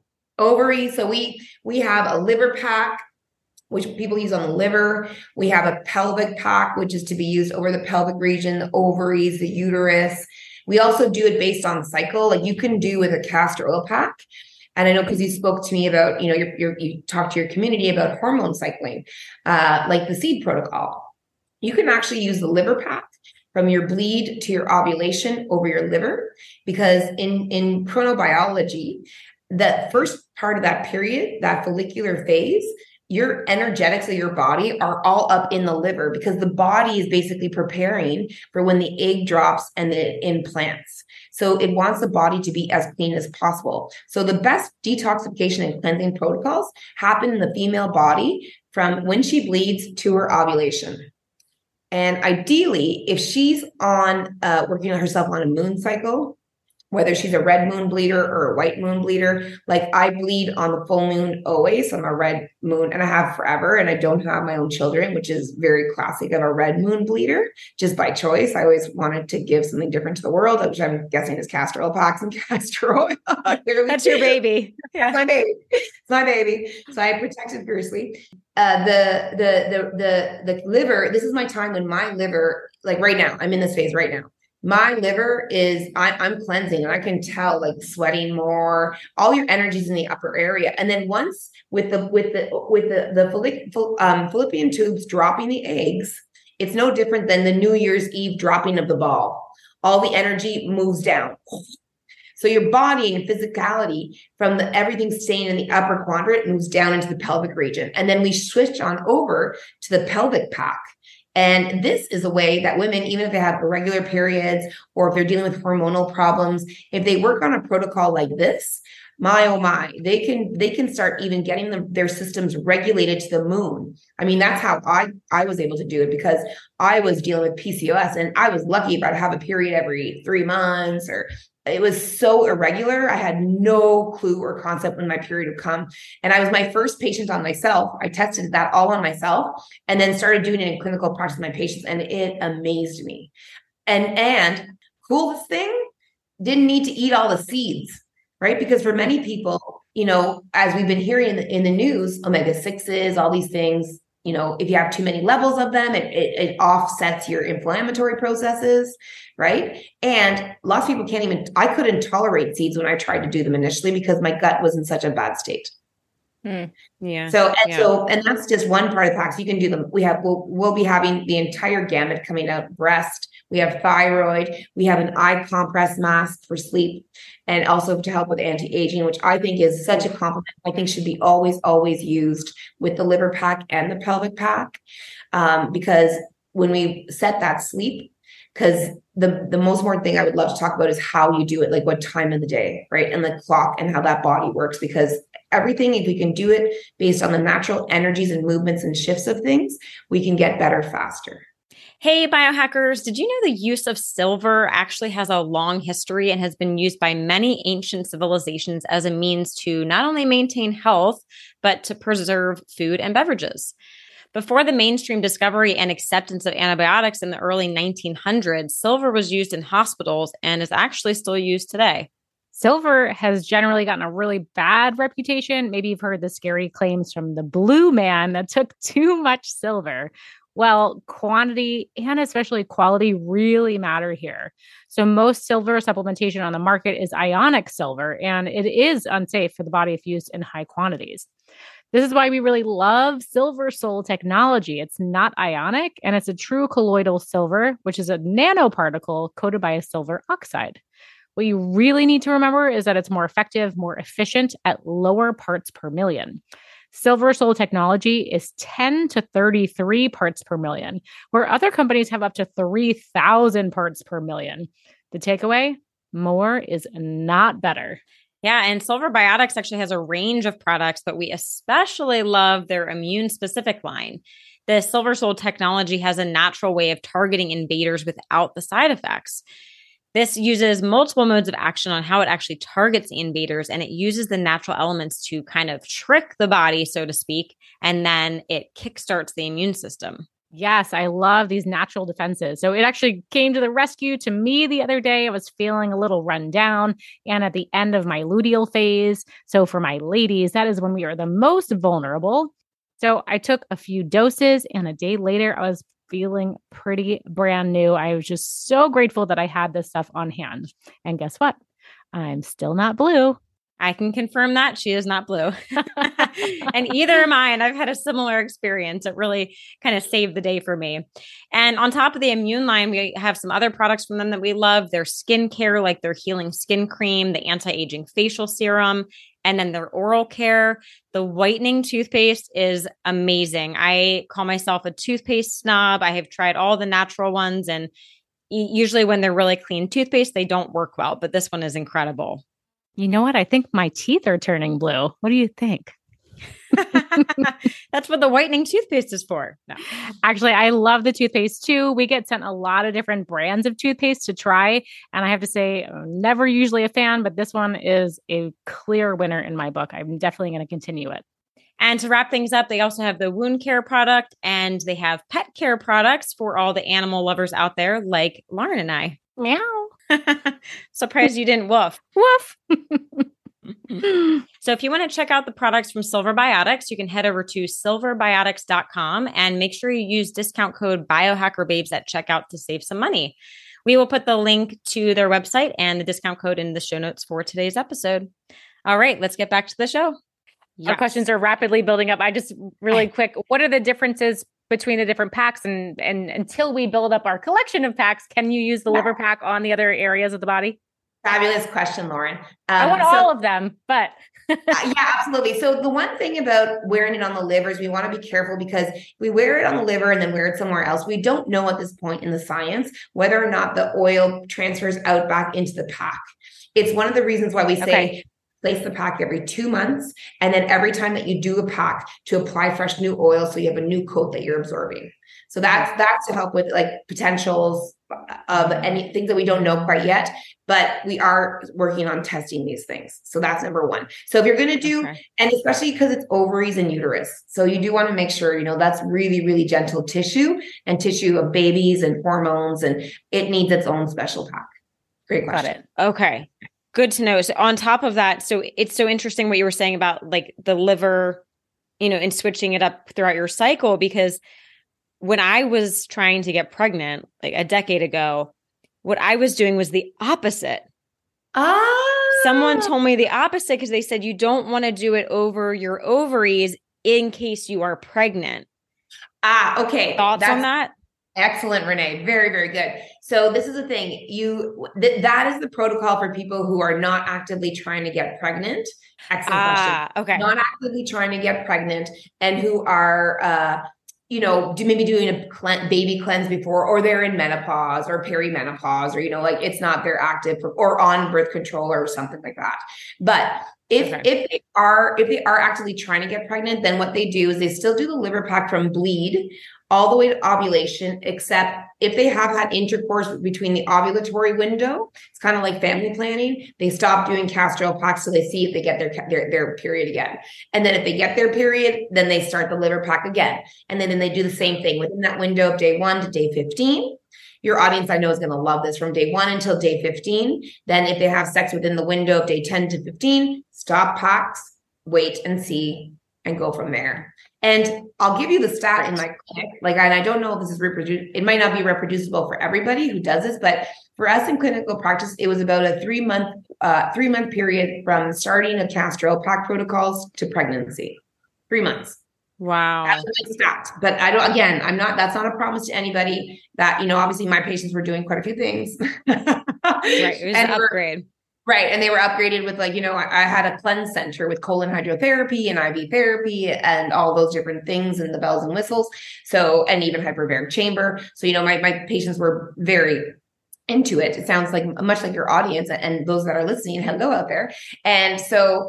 So we have a liver pack, which people use on the liver. We have a pelvic pack, which is to be used over the pelvic region, the ovaries, the uterus. We also do it based on cycle. Like you can do with a castor oil pack. And I know because you spoke to me about, you talked to your community about hormone cycling, like the seed protocol. You can actually use the liver pack from your bleed to your ovulation over your liver, because in chronobiology, the first part of that period, that follicular phase, your energetics of your body are all up in the liver, because the body is basically preparing for when the egg drops and it implants. So it wants the body to be as clean as possible. So the best detoxification and cleansing protocols happen in the female body from when she bleeds to her ovulation. And ideally, if she's on working on herself on a moon cycle, whether she's a red moon bleeder or a white moon bleeder, like I bleed on the full moon always. So I'm a red moon and I have forever, and I don't have my own children, which is very classic of a red moon bleeder, just by choice. I always wanted to give something different to the world, which I'm guessing is castor oil packs and castor oil. That's your baby. Yeah. It's my baby. It's my baby. So I protect it fiercely. The liver, this is my time when my liver, like right now, I'm in this phase right now. My liver is, I'm cleansing, and I can tell, like sweating more, all your energy's in the upper area. And then once with the fallopian tubes dropping the eggs, it's no different than the New Year's Eve dropping of the ball. All the energy moves down. So your body and physicality from everything staying in the upper quadrant moves down into the pelvic region. And then we switch on over to the pelvic pack. And this is a way that women, even if they have irregular periods or if they're dealing with hormonal problems, if they work on a protocol like this, my, oh my, they can start even getting their systems regulated to the moon. I mean, that's how I was able to do it, because I was dealing with PCOS, and I was lucky if I'd have a period every 3 months, or it was so irregular. I had no clue or concept when my period would come. And I was my first patient on myself. I tested that all on myself and then started doing it in clinical practice with my patients. And it amazed me. And coolest thing, didn't need to eat all the seeds, right? Because for many people, as we've been hearing in the news, omega-6s, all these things, if you have too many levels of them, it offsets your inflammatory processes, right? And lots of people I couldn't tolerate seeds when I tried to do them initially because my gut was in such a bad state. Yeah. So that's just one part of the pack. So you can do them. We'll be having the entire gamut coming out. Breast, we have thyroid, we have an eye compress mask for sleep, and also to help with anti-aging, which I think is such a compliment. I think should be always used with the liver pack and the pelvic pack, because when we set that sleep, because the most important thing I would love to talk about is how you do it, like what time of the day, right? And the clock and how that body works, because everything, if we can do it based on the natural energies and movements and shifts of things, we can get better faster. Hey, biohackers, did you know the use of silver actually has a long history and has been used by many ancient civilizations as a means to not only maintain health, but to preserve food and beverages? Before the mainstream discovery and acceptance of antibiotics in the early 1900s, silver was used in hospitals and is actually still used today. Silver has generally gotten a really bad reputation. Maybe you've heard the scary claims from the blue man that took too much silver. Well, quantity and especially quality really matter here. So most silver supplementation on the market is ionic silver, and it is unsafe for the body if used in high quantities. This is why we really love SilverSol technology. It's not ionic, and it's a true colloidal silver, which is a nanoparticle coated by a silver oxide. What you really need to remember is that it's more effective, more efficient at lower parts per million. SilverSol technology is 10 to 33 parts per million, where other companies have up to 3,000 parts per million. The takeaway, more is not better. Yeah, and Silver Biotics actually has a range of products, but we especially love their immune-specific line. The SilverSol technology has a natural way of targeting invaders without the side effects. This uses multiple modes of action on how it actually targets the invaders, and it uses the natural elements to kind of trick the body, so to speak, and then it kickstarts the immune system. Yes, I love these natural defenses. So it actually came to the rescue to me the other day. I was feeling a little run down and at the end of my luteal phase. So for my ladies, that is when we are the most vulnerable. So I took a few doses, and a day later, I was feeling pretty brand new. I was just so grateful that I had this stuff on hand. And guess what? I'm still not blue. I can confirm that she is not blue. And either am I. And I've had a similar experience. It really kind of saved the day for me. And on top of the immune line, we have some other products from them that we love. Their skincare, like their healing skin cream, the anti-aging facial serum, and then their oral care. The whitening toothpaste is amazing. I call myself a toothpaste snob. I have tried all the natural ones, and usually when they're really clean toothpaste, they don't work well, but this one is incredible. You know what? I think my teeth are turning blue. What do you think? That's what the whitening toothpaste is for. No. Actually, I love the toothpaste too. We get sent a lot of different brands of toothpaste to try. And I have to say, I'm never usually a fan, but this one is a clear winner in my book. I'm definitely going to continue it. And to wrap things up, they also have the wound care product and they have pet care products for all the animal lovers out there, like Lauren and I. Meow. Surprised you didn't woof. Woof. So if you want to check out the products from Silver Biotics, you can head over to silverbiotics.com and make sure you use discount code BiohackerBabes at checkout to save some money. We will put the link to their website and the discount code in the show notes for today's episode. All right, let's get back to the show. Yes. Our questions are rapidly building up. I just really quick, what are the differences between the different packs? And until we build up our collection of packs, can you use the liver pack on the other areas of the body? Fabulous question, Lauren. I want all of them, but yeah, absolutely. So the one thing about wearing it on the liver is we want to be careful because if we wear it on the liver and then wear it somewhere else, we don't know at this point in the science whether or not the oil transfers out back into the pack. It's one of the reasons why we say place the pack every 2 months. And then every time that you do a pack to apply fresh new oil. So you have a new coat that you're absorbing. So that's to help with like potentials of any things that we don't know quite yet, but we are working on testing these things. So that's number one. So if you're going to do, and especially because it's ovaries and uterus. So you do want to make sure, that's really, really gentle tissue and tissue of babies and hormones, and it needs its own special pack. Great question. Got it. Okay. Good to know. So on top of that, so it's so interesting what you were saying about like the liver, and switching it up throughout your cycle, because when I was trying to get pregnant, like a decade ago, what I was doing was the opposite. Someone told me the opposite because they said you don't want to do it over your ovaries in case you are pregnant. Okay. Thoughts on that? Excellent, Renee. Very, very good. So this is the thing. That is the protocol for people who are not actively trying to get pregnant. Excellent question. Okay. Not actively trying to get pregnant and who are, maybe doing a baby cleanse before, or they're in menopause or perimenopause, or, it's not their active or on birth control or something like that. But if they are actively trying to get pregnant, then what they do is they still do the liver pack from bleed all the way to ovulation, except if they have had intercourse between the ovulatory window, it's kind of like family planning. They stop doing castor oil packs so they see if they get their period again. And then if they get their period, then they start the liver pack again. And then they do the same thing within that window of day 1 to day 15. Your audience, I know, is going to love this, from day 1 until day 15. Then if they have sex within the window of day 10 to 15, stop packs, wait and see, and go from there. And I'll give you the stat in my clinic, and I don't know if this is it might not be reproducible for everybody who does this, but for us in clinical practice, it was about a 3-month period from starting of castor oil pack protocols to pregnancy. 3 months. Wow. That's a good stat. But that's not a promise to anybody that, obviously my patients were doing quite a few things. Right. It was an upgrade. Right. And they were upgraded with I had a cleanse center with colon hydrotherapy and IV therapy and all those different things and the bells and whistles. So, and even hyperbaric chamber. So, my patients were very into it. It sounds like much like your audience and those that are listening. Hello out there. And so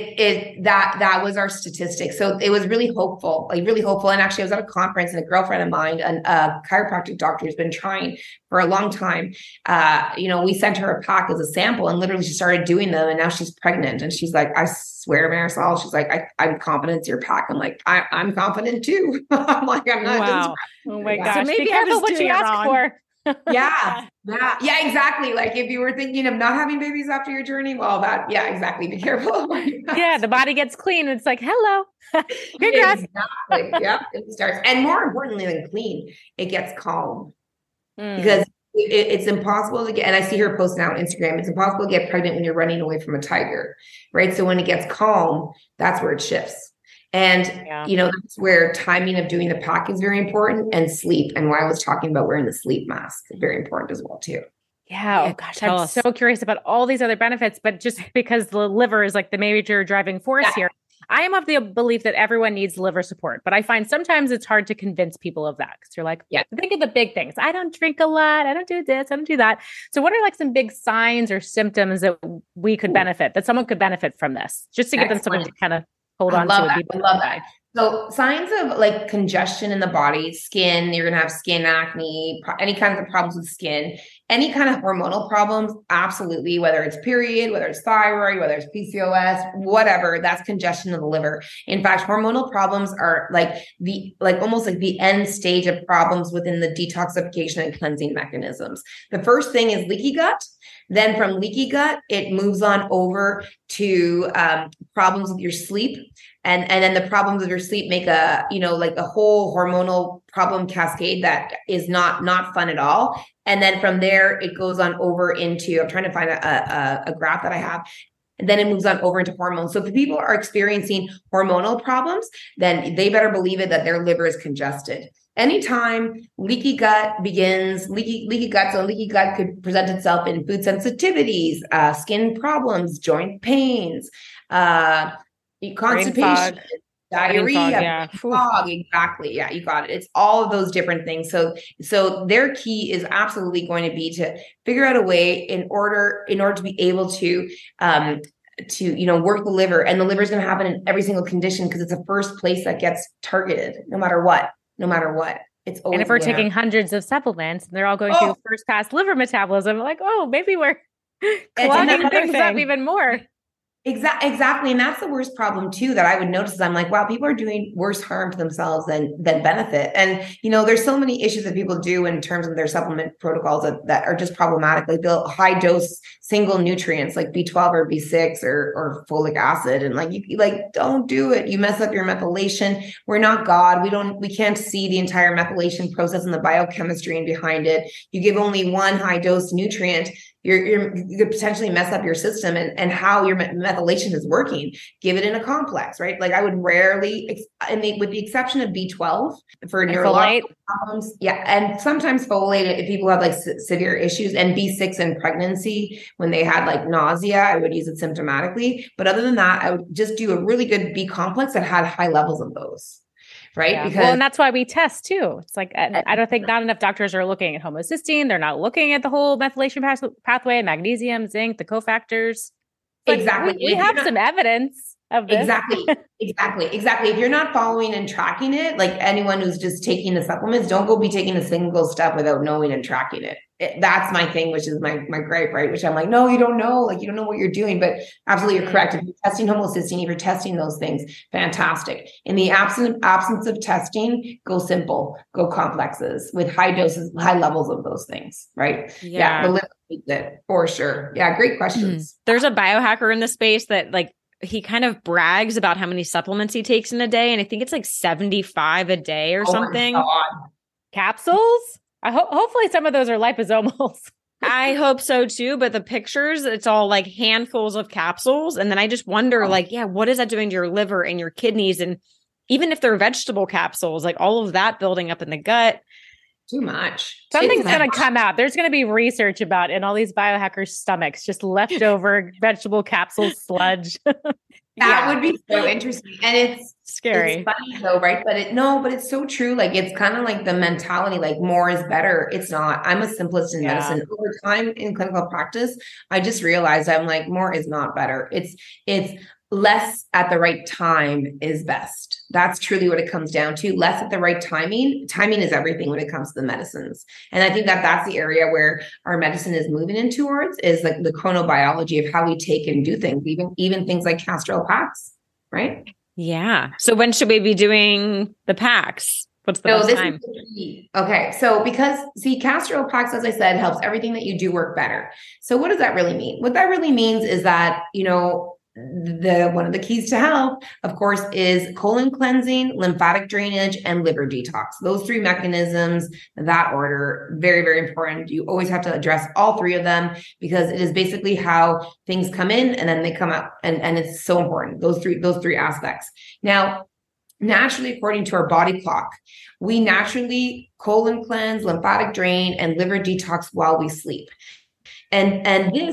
that was our statistic. So it was really hopeful. And actually I was at a conference and a girlfriend of mine, a chiropractic doctor who's been trying for a long time. We sent her a pack as a sample and literally she started doing them and now she's pregnant. And she's like, I swear, Marisol, she's like, I'm confident it's your pack. I'm like, I'm confident too. I'm like, I'm not. Wow. Oh my gosh. So maybe be careful what you ask for. Yeah, exactly. Like if you were thinking of not having babies after your journey, exactly. Be careful. Yeah, the body gets clean. It's like, hello. Congrats. Exactly. Yeah, it starts. And more importantly than clean, it gets calm. Because it's impossible to get, and I see her post now on Instagram, it's impossible to get pregnant when you're running away from a tiger, right? So when it gets calm, that's where it shifts. And, that's where timing of doing the pack is very important, and sleep. And why I was talking about wearing the sleep mask is very important as well, too. Yeah. Oh gosh. I'm so curious about all these other benefits, but just because the liver is like the major driving force here, I am of the belief that everyone needs liver support, but I find sometimes it's hard to convince people of that because you're like, Yeah. think of the big things. I don't drink a lot. I don't do this. I don't do that. So what are like some big signs or symptoms that we could benefit, that someone could benefit from this, just to give them something to kind of hold on to? I love that. So signs of like congestion in the body, skin, you're going to have skin acne, any kinds of problems with skin, any kind of hormonal problems. Absolutely. Whether it's period, whether it's thyroid, whether it's PCOS, whatever, that's congestion of the liver. In fact, hormonal problems are almost like the end stage of problems within the detoxification and cleansing mechanisms. The first thing is leaky gut. Then from leaky gut, it moves on over to problems with your sleep. And then the problems of your sleep make a whole hormonal problem cascade that is not fun at all. And then from there, it goes on over into, I'm trying to find a graph that I have. And then it moves on over into hormones. So if people are experiencing hormonal problems, then they better believe it that their liver is congested. Anytime leaky gut begins, leaky gut could present itself in food sensitivities, skin problems, joint pains, constipation, diarrhea, fog. Exactly. Yeah, you got it. It's all of those different things. So their key is absolutely going to be to figure out a way in order to be able to work the liver. And the liver is going to happen in every single condition because it's the first place that gets targeted, no matter what. It's always. And if we're taking hundreds of supplements and they're all going through first pass liver metabolism, like, maybe we're clogging things up even more. Exactly. And that's the worst problem too, that I would notice is I'm like, wow, people are doing worse harm to themselves than benefit. And, there's so many issues that people do in terms of their supplement protocols that are just problematic. Like they'll high dose single nutrients like B12 or B6 or folic acid. And don't do it. You mess up your methylation. We're not God. We can't see the entire methylation process and the biochemistry and behind it. You give only one high dose nutrient, you could potentially mess up your system and how your methylation is working. Give it in a complex, right? Like I would rarely, with the exception of B12 for neurological problems. Yeah. And sometimes folate if people have like severe issues, and B6 in pregnancy, when they had like nausea, I would use it symptomatically. But other than that, I would just do a really good B complex that had high levels of those. Right. Yeah. And that's why we test too. It's like, I don't think not enough doctors are looking at homocysteine. They're not looking at the whole methylation pathway, magnesium, zinc, the cofactors. But exactly. We have some evidence of this. Exactly. If you're not following and tracking it, like anyone who's just taking the supplements, don't go be taking a single step without knowing and tracking it. That's my thing, which is my gripe, right? Which I'm like, no, you don't know. Like, you don't know what you're doing, but absolutely you're correct. If you're testing homocysteine, if you're testing those things, fantastic. In the absence of testing, go simple, go complexes with high doses, high levels of those things, right? Yeah. The liver needs it for sure. Yeah. Great questions. There's a biohacker in the space that he kind of brags about how many supplements he takes in a day. And I think it's like 75 a day or something. Capsules? Hopefully some of those are liposomals. I hope so too. But the pictures, it's all like handfuls of capsules. And then I just wonder what is that doing to your liver and your kidneys? And even if they're vegetable capsules, like all of that building up in the gut. Too much. Something's going to come out. There's going to be research about in all these biohackers' stomachs, just leftover vegetable capsule sludge. That would be so interesting. And it's scary. It's funny though, right? But it's so true. Like it's kind of like the mentality, like more is better. It's not. I'm a simplist in medicine. Over time in clinical practice, I just realized I'm like, more is not better. It's less at the right time is best. That's truly what it comes down to. Less at the right timing. Timing is everything when it comes to the medicines. And I think that's the area where our medicine is moving in towards, is like the chronobiology of how we take and do things, even things like castor oil packs, right? Yeah. So when should we be doing the packs? What's the best time? Okay. So castor oil packs, as I said, helps everything that you do work better. So what does that really mean? What that really means is that, one of the keys to health, of course, is colon cleansing, lymphatic drainage, and liver detox. Those three mechanisms, that order, very, very important. You always have to address all three of them because it is basically how things come in and then they come out. And it's so important, those three aspects. Now, naturally, according to our body clock, we naturally colon cleanse, lymphatic drain, and liver detox while we sleep. And this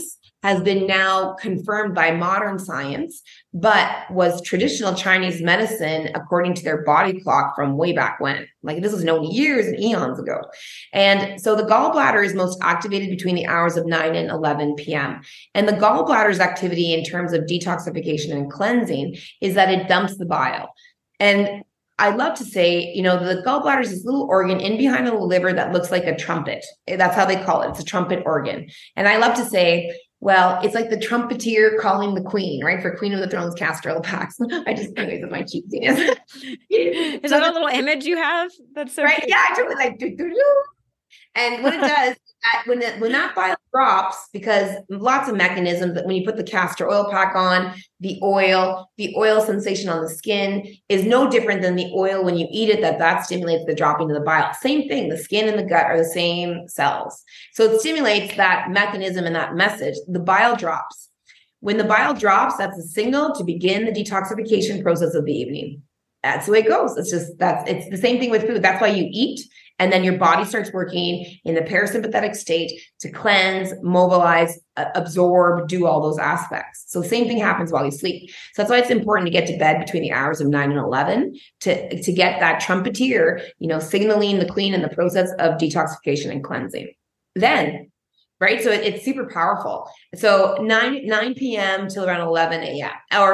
has been now confirmed by modern science, but was traditional Chinese medicine according to their body clock from way back when. Like this was known years and eons ago. And so the gallbladder is most activated between the hours of 9 and 11 p.m. And the gallbladder's activity in terms of detoxification and cleansing is that it dumps the bile. And I love to say, the gallbladder is this little organ in behind the liver that looks like a trumpet. That's how they call it. It's a trumpet organ. And I love to say, well, it's like the trumpeter calling the queen, right? For Queen of the Thrones castor oil packs. I just think it's my cheesiness. Is that a little image you have? That's so right. cute. Yeah, I totally like do. And what it does, when that bile drops, because lots of mechanisms that when you put the castor oil pack on, the oil sensation on the skin is no different than the oil when you eat it, that stimulates the dropping of the bile. Same thing, the skin and the gut are the same cells. So it stimulates that mechanism and that message. The bile drops. When the bile drops, that's a signal to begin the detoxification process of the evening. That's the way it goes. It's the same thing with food. That's why you eat. And then your body starts working in the parasympathetic state to cleanse, mobilize, absorb, do all those aspects. So the same thing happens while you sleep. So that's why it's important to get to bed between the hours of 9 and 11 to get that trumpeter, signaling the queen in the process of detoxification and cleansing. Then, right? So it's super powerful. So 9 p.m. till around 11 a.m.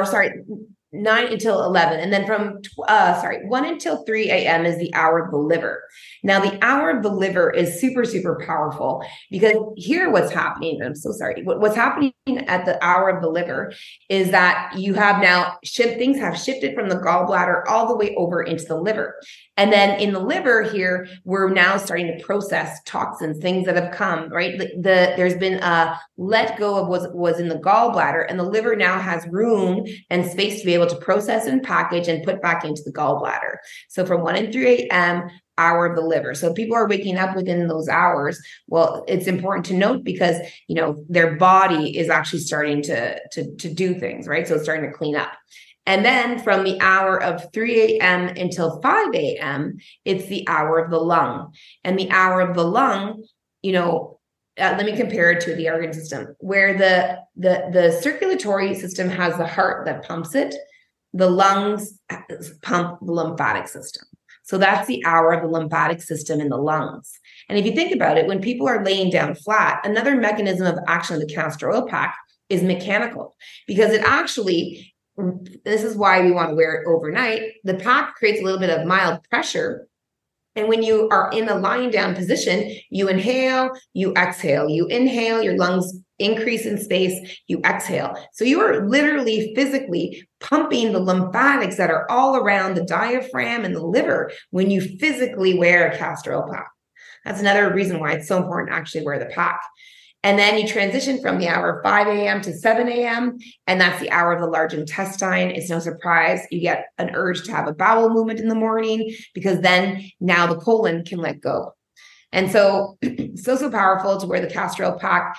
9 until 11. And then from 1 until 3 a.m. is the hour of the liver. Now, the hour of the liver is super, super powerful because here what's happening, I'm so sorry, what's happening at the hour of the liver is that you have now things have shifted from the gallbladder all the way over into the liver. And then in the liver here, we're now starting to process toxins, things that have come, right? There's been a let go of what was in the gallbladder, and the liver now has room and space to be able to process and package and put back into the gallbladder. So from 1 and 3 a.m., hour of the liver. So if people are waking up within those hours, well, it's important to note because, their body is actually starting to do things, right? So it's starting to clean up. And then from the hour of 3 a.m. until 5 a.m., it's the hour of the lung. And the hour of the lung, let me compare it to the organ system, where the circulatory system has the heart that pumps it. The lungs pump the lymphatic system. So that's the hour of the lymphatic system in the lungs. And if you think about it, when people are laying down flat, another mechanism of action of the castor oil pack is mechanical, because it actually, this is why we want to wear it overnight. The pack creates a little bit of mild pressure. And when you are in a lying down position, you inhale, you exhale, you inhale, your lungs increase in space, you exhale. So you are literally physically pumping the lymphatics that are all around the diaphragm and the liver when you physically wear a castor oil pack. That's another reason why it's so important to actually wear the pack. And then you transition from the hour of 5 a.m. to 7 a.m. And that's the hour of the large intestine. It's no surprise you get an urge to have a bowel movement in the morning, because then now the colon can let go. And so, so powerful to wear the castor oil pack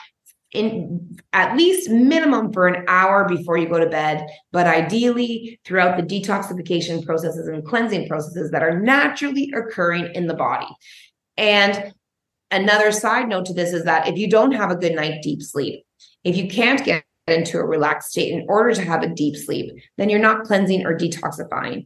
in at least minimum for an hour before you go to bed, but ideally throughout the detoxification processes and cleansing processes that are naturally occurring in the body. And another side note to this is that if you don't have a good night deep sleep, if you can't get into a relaxed state in order to have a deep sleep, then you're not cleansing or detoxifying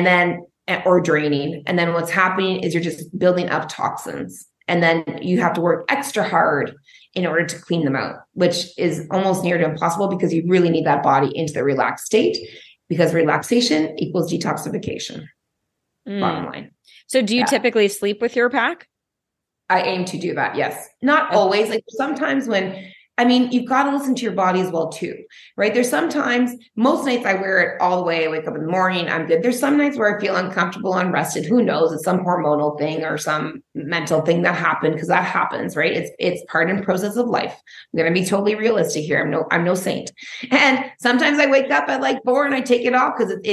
or draining. And then what's happening is you're just building up toxins. And then you have to work extra hard in order to clean them out, which is almost near to impossible because you really need that body into the relaxed state, because relaxation equals detoxification. Bottom line. So do you typically sleep with your pack? I aim to do that. Yes. Not always. Like sometimes you've got to listen to your body as well too, right? There's sometimes, most nights I wear it all the way. I wake up in the morning, I'm good. There's some nights where I feel uncomfortable, unrested. Who knows? It's some hormonal thing or some mental thing that happened, because that happens, right? It's part and process of life. I'm going to be totally realistic here. I'm no saint. And sometimes I wake up at like 4 and I take it off because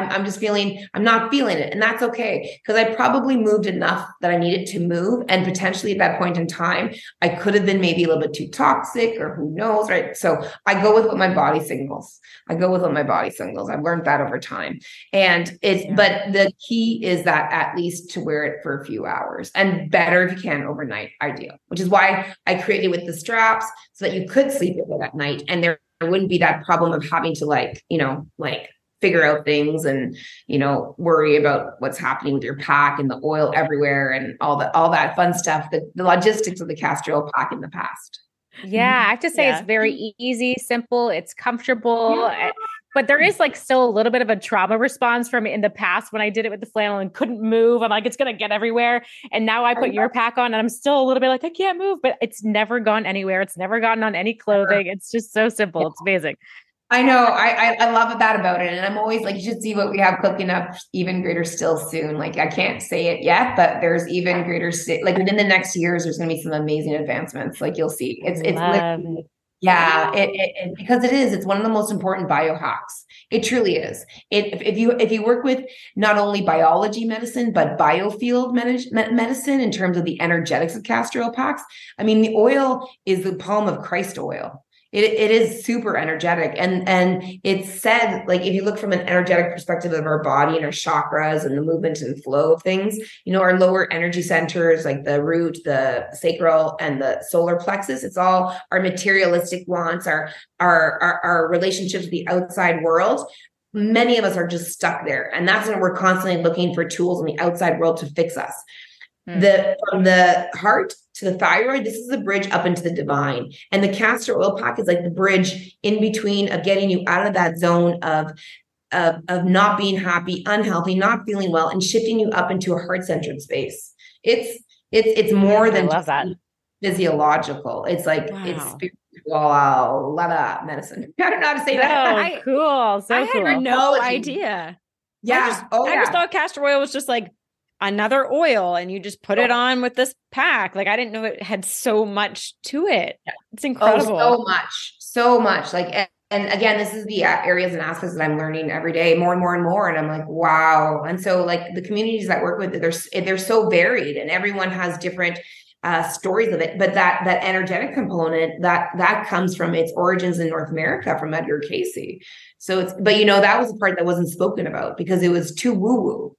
I'm not feeling it. And that's okay, because I probably moved enough that I needed to move. And potentially at that point in time, I could have been maybe a little bit too toxic, sick or who knows, right? So I go with what my body signals. I've learned that over time. And but the key is that at least to wear it for a few hours, and better if you can overnight, ideal, which is why I created with the straps so that you could sleep with it at night. And there wouldn't be that problem of having to figure out things and, worry about what's happening with your pack and the oil everywhere and all that fun stuff, the logistics of the Castrol pack in the past. Yeah, I have to say it's very easy, simple, it's comfortable. But there is still a little bit of a trauma response from in the past when I did it with the flannel and couldn't move. I'm like, it's going to get everywhere. And now I put your pack on and I'm still a little bit I can't move, but it's never gone anywhere. It's never gotten on any clothing. It's just so simple. It's amazing. I know. I love that about it. And I'm always you should see what we have cooking up even greater still soon. I can't say it yet, but there's even greater, within the next years, there's going to be some amazing advancements. You'll see. It's because it's one of the most important biohacks. It truly is. If you work with not only biology medicine, but biofield medicine in terms of the energetics of castor oil packs, the oil is the palm of Christ oil. It is super energetic. And it's said, if you look from an energetic perspective of our body and our chakras and the movement and flow of things, our lower energy centers, like the root, the sacral, and the solar plexus, it's all our materialistic wants, our relationships with the outside world. Many of us are just stuck there. And that's when we're constantly looking for tools in the outside world to fix us. From the heart to the thyroid, this is the bridge up into the divine. And the castor oil pack is the bridge in between of getting you out of that zone of not being happy, unhealthy, not feeling well, and shifting you up into a heart-centered space. It's more than just physiological. It's it's spiritual, medicine. I don't know how to say that. Cool. So I had no idea. Yeah. I just thought castor oil was just another oil and you just put it on with this pack. I didn't know it had so much to it. It's incredible. So much. And again, this is the areas and aspects that I'm learning every day, more and more and more. And I'm like, wow. And so the communities that I work with, they're so varied and everyone has different stories of it. But that energetic component that comes from its origins in North America from Edgar Cayce. So that was the part that wasn't spoken about because it was too woo-woo.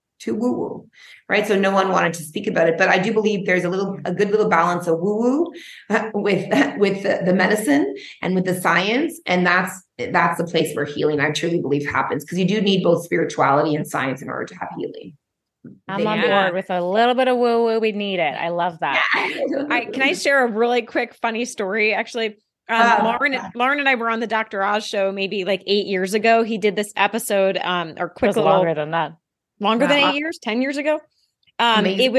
Right. So no one wanted to speak about it, but I do believe there's a good little balance of woo-woo with the medicine and with the science. And that's the place where healing, I truly believe, happens because you do need both spirituality and science in order to have healing. I'm on board with a little bit of woo-woo. We need it. I love that. Can I share a really quick, funny story? Actually, Lauren and I were on the Dr. Oz show maybe 8 years ago. He did this episode or quick little, longer than that. Longer than 8 years, 10 years ago. It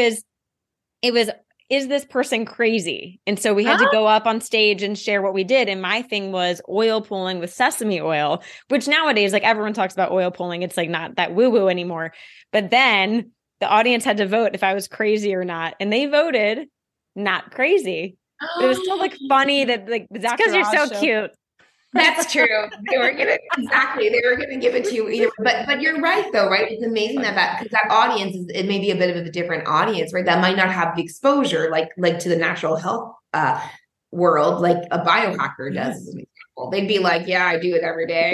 was, is this person crazy? And so we had to go up on stage and share what we did. And my thing was oil pulling with sesame oil, which nowadays, everyone talks about oil pulling. It's not that woo-woo anymore. But then the audience had to vote if I was crazy or not. And they voted not crazy. But it was still funny that the Dr. Because you're so show, cute. That's true. They were going to give it to you either. But you're right though, right? It's amazing because that audience it may be a bit of a different audience, right? That might not have the exposure like to the natural health world, like a biohacker does. As an example. They'd be like, yeah, I do it every day.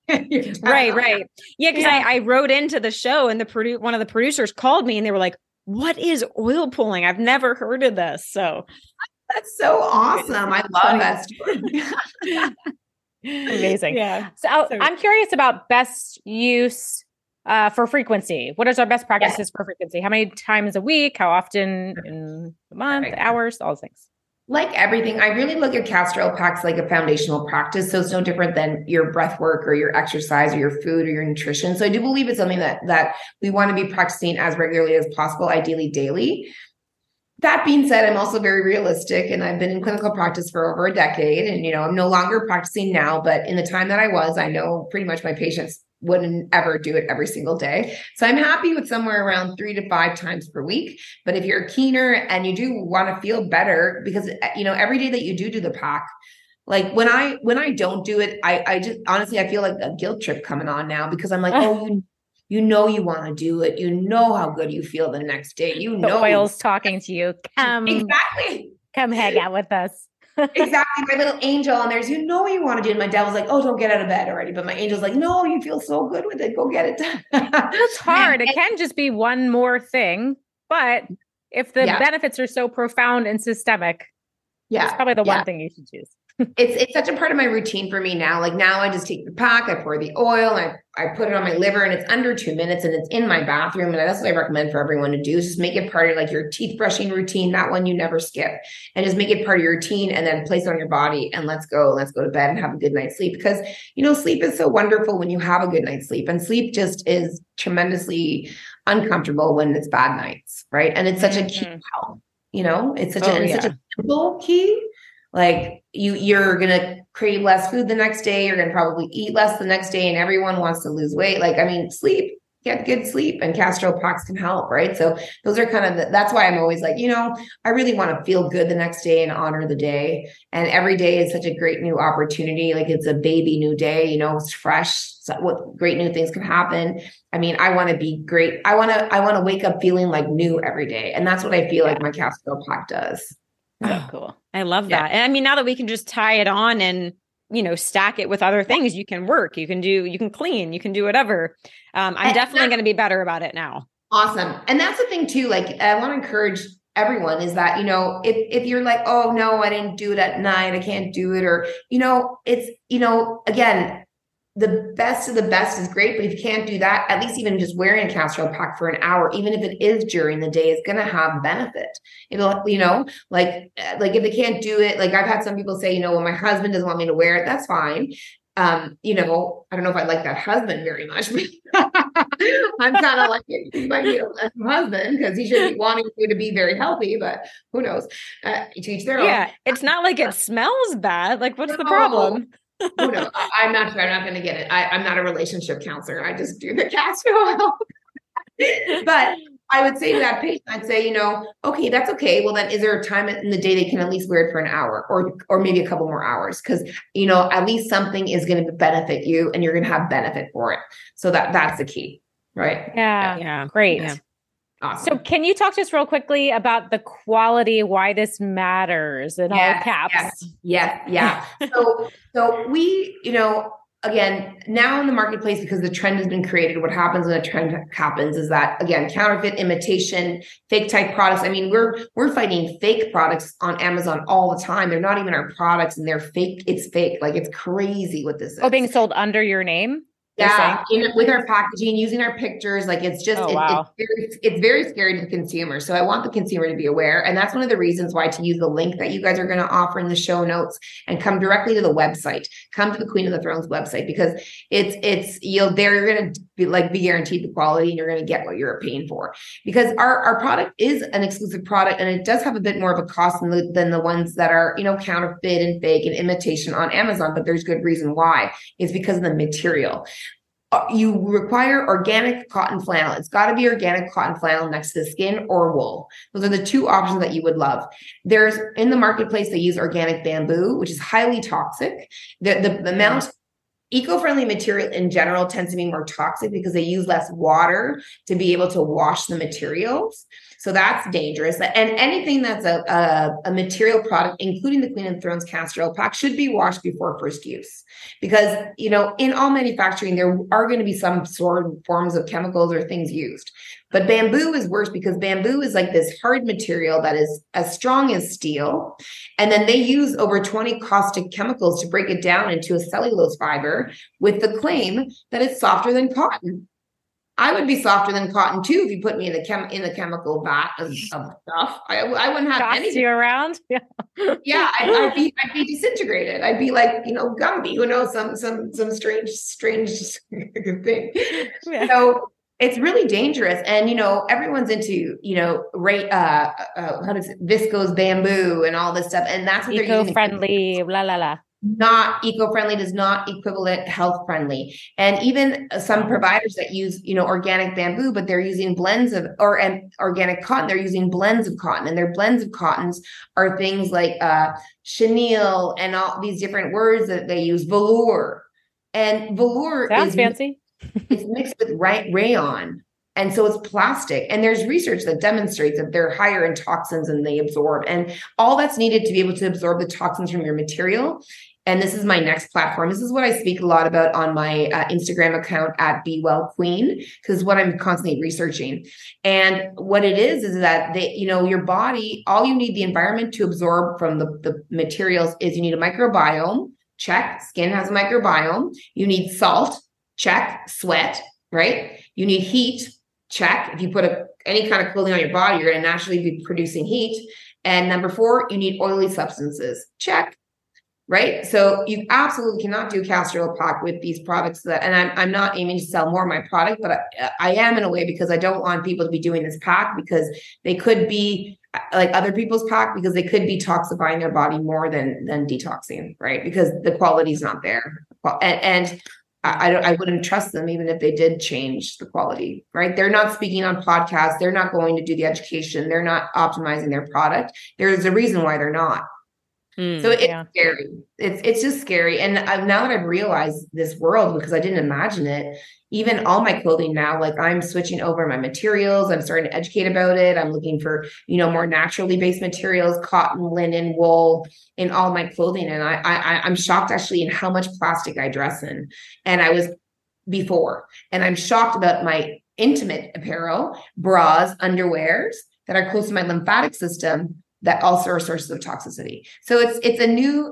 Right. Yeah. Cause I wrote into the show and one of the producers called me and they were like, what is oil pulling? I've never heard of this. So that's so awesome. I love that story. Amazing. Yeah. So I'm curious about best use for frequency. What is our best practices for frequency? How many times a week? How often in a month? Hours? All those things. Like everything, I really look at castor oil packs like a foundational practice. So it's no different than your breath work or your exercise or your food or your nutrition. So I do believe it's something that we want to be practicing as regularly as possible, ideally daily. That being said, I'm also very realistic and I've been in clinical practice for over a decade and, I'm no longer practicing now, but in the time that I was, I know pretty much my patients wouldn't ever do it every single day. So I'm happy with somewhere around 3 to 5 times per week. But if you're keener and you do want to feel better, because, every day that you do the pack, when I don't do it, I just, honestly, I feel like a guilt trip coming on now because I'm like, you want to do it. You know how good you feel the next day. The oil's talking to you. Exactly. Come hang out with us. Exactly. My little angel. And there's, you want to do it. My devil's like, oh, don't get out of bed already. But my angel's like, no, you feel so good with it. Go get it done. It's hard. It can just be one more thing. But if the benefits are so profound and systemic, it's probably the one thing you should choose. It's such a part of my routine for me now. Like now I just take the pack, I pour the oil, and I put it on my liver, and it's under 2 minutes, and it's in my bathroom. And that's what I recommend for everyone to do, is just make it part of like your teeth brushing routine. That one you never skip, and just make it part of your routine, and then place it on your body, and let's go to bed and have a good night's sleep. Because sleep is so wonderful when you have a good night's sleep, and sleep just is tremendously uncomfortable when it's bad nights, right? And it's such a key health. It's such such a simple key. Like you're going to crave less food the next day. You're going to probably eat less the next day, and everyone wants to lose weight. Like, I mean, sleep, get good sleep, and Castro packs can help. Right. So those are kind of that's why I'm always like, I really want to feel good the next day and honor the day. And every day is such a great new opportunity. Like it's a baby new day, it's fresh. So what great new things can happen. I mean, I want to be great. I want to wake up feeling like new every day. And that's what I feel like my Castro pack does. So cool. I love that. And I mean, now that we can just tie it on and, stack it with other things, you can work, you can clean, you can do whatever. I'm definitely going to be better about it now. Awesome. And that's the thing too. Like I want to encourage everyone is that, if you're like, oh no, I didn't do it at night, I can't do it. Or, it's, again, the best of the best is great, but if you can't do that, at least even just wearing a Castro pack for an hour, even if it is during the day, is going to have benefit. It'll, like if they can't do it, like I've had some people say, well, my husband doesn't want me to wear it. That's fine. I don't know if I like that husband very much, but I'm kind of like, he might be a husband because he should be wanting you to be very healthy, but who knows? To each their own. Yeah. It's not like it smells bad. Like what's the problem? Oh no, I'm not sure. I'm not going to get it. I'm not a relationship counselor. I just do the Castro. But I would say to that patient, I'd say, okay, that's okay. Well, then is there a time in the day they can at least wear it for an hour or maybe a couple more hours? Because, at least something is going to benefit you and you're going to have benefit for it. So that's the key. Right. Yeah. Great. Yeah. Awesome. So can you talk to us real quickly about the quality, why this matters in all caps? Yeah. So we, again, now in the marketplace, because the trend has been created, what happens when a trend happens is that, again, counterfeit, imitation, fake type products. I mean, we're fighting fake products on Amazon all the time. They're not even our products and they're fake. It's fake. Like it's crazy what this is. Oh, being sold under your name? Yeah, with our packaging, using our pictures, like it's just, it's very scary to the consumer. So I want the consumer to be aware. And that's one of the reasons why to use the link that you guys are going to offer in the show notes and come directly to the website, come to the Queen of the Thrones website, because you're going to be guaranteed the quality and you're going to get what you're paying for, because our product is an exclusive product and it does have a bit more of a cost than the ones that are, counterfeit and fake and imitation on Amazon. But there's good reason why. It's because of the material. You require organic cotton flannel. It's got to be organic cotton flannel next to the skin or wool. Those are the two options that you would love. There's in the marketplace, they use organic bamboo, which is highly toxic. The amount eco-friendly material in general tends to be more toxic because they use less water to be able to wash the materials. So that's dangerous. And anything that's a material product, including the Queen of the Thrones castor oil pack, should be washed before first use. Because, in all manufacturing, there are going to be some sort of forms of chemicals or things used. But bamboo is worse because bamboo is like this hard material that is as strong as steel. And then they use over 20 caustic chemicals to break it down into a cellulose fiber with the claim that it's softer than cotton. I would be softer than cotton too if you put me in the chemical vat of stuff. I wouldn't have anything around. Yeah, I'd be disintegrated. I'd be like Gumby, some strange thing. Yeah. So it's really dangerous, and everyone's into viscose bamboo and all this stuff, and that's what they're using. Eco-friendly, la la la. Not eco-friendly does not equivalent health friendly. And even some providers that use, organic bamboo, but they're using blends of, organic cotton, they're using blends of cotton, and their blends of cottons are things like chenille and all these different words that they use, velour. And velour sounds fancy. It's mixed with rayon. And so it's plastic. And there's research that demonstrates that they're higher in toxins than they absorb. And all that's needed to be able to absorb the toxins from your material. And this is my next platform. This is what I speak a lot about on my Instagram account at Be Well Queen, because what I'm constantly researching. And what it is that your body, all you need the environment to absorb from the materials is you need a microbiome, check. Skin has a microbiome. You need salt, check. Sweat, right? You need heat, check. If you put any kind of clothing on your body, you're going to naturally be producing heat. And number 4, you need oily substances, check. Right. So you absolutely cannot do castor oil pack with these products and I'm not aiming to sell more of my product, but I am in a way, because I don't want people to be doing this pack, because they could be like other people's pack, because they could be toxifying their body more than detoxing. Right. Because the quality is not there. And I wouldn't trust them even if they did change the quality. Right. They're not speaking on podcasts. They're not going to do the education. They're not optimizing their product. There's a reason why they're not. So it's scary. It's just scary. And now that I've realized this world, because I didn't imagine it, even all my clothing now, like I'm switching over my materials. I'm starting to educate about it. I'm looking for, more naturally based materials, cotton, linen, wool in all my clothing. And I'm shocked actually in how much plastic I dress in. And I was before, and I'm shocked about my intimate apparel, bras, underwears that are close to my lymphatic system, that also are sources of toxicity. So it's a new,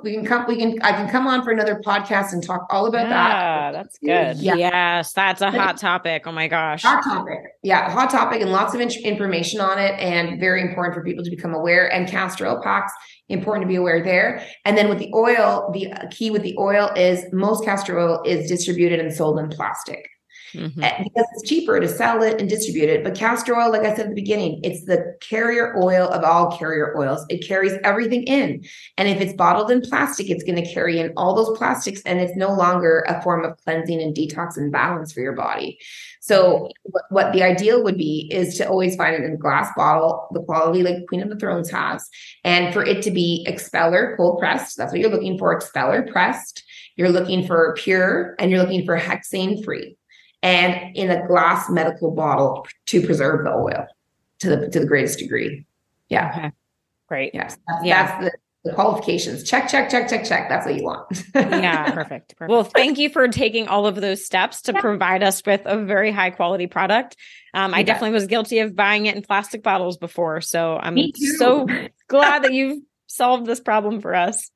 I can come on for another podcast and talk all about that. Yeah, that's good. Yeah. Yes, that's a hot topic. Oh my gosh. Hot topic. Yeah, hot topic, and lots of information on it, and very important for people to become aware. And castor oil packs, important to be aware there. And then with the oil, the key with the oil is most castor oil is distributed and sold in plastic. Mm-hmm. Because it's cheaper to sell it and distribute it. But castor oil, like I said at the beginning, it's the carrier oil of all carrier oils. It carries everything in. And if it's bottled in plastic, it's going to carry in all those plastics, and it's no longer a form of cleansing and detox and balance for your body. So what the ideal would be is to always find it in a glass bottle, the quality like Queen of the Thrones has, and for it to be expeller, cold pressed. That's what you're looking for, expeller pressed. You're looking for pure, and you're looking for hexane free. And in a glass medical bottle to preserve the oil to the greatest degree. Yeah. Okay. Great. Yes. That's the qualifications. Check. That's what you want. Yeah. Perfect. Well, thank you for taking all of those steps to provide us with a very high quality product. I definitely was guilty of buying it in plastic bottles before. So I'm so glad that you've solved this problem for us.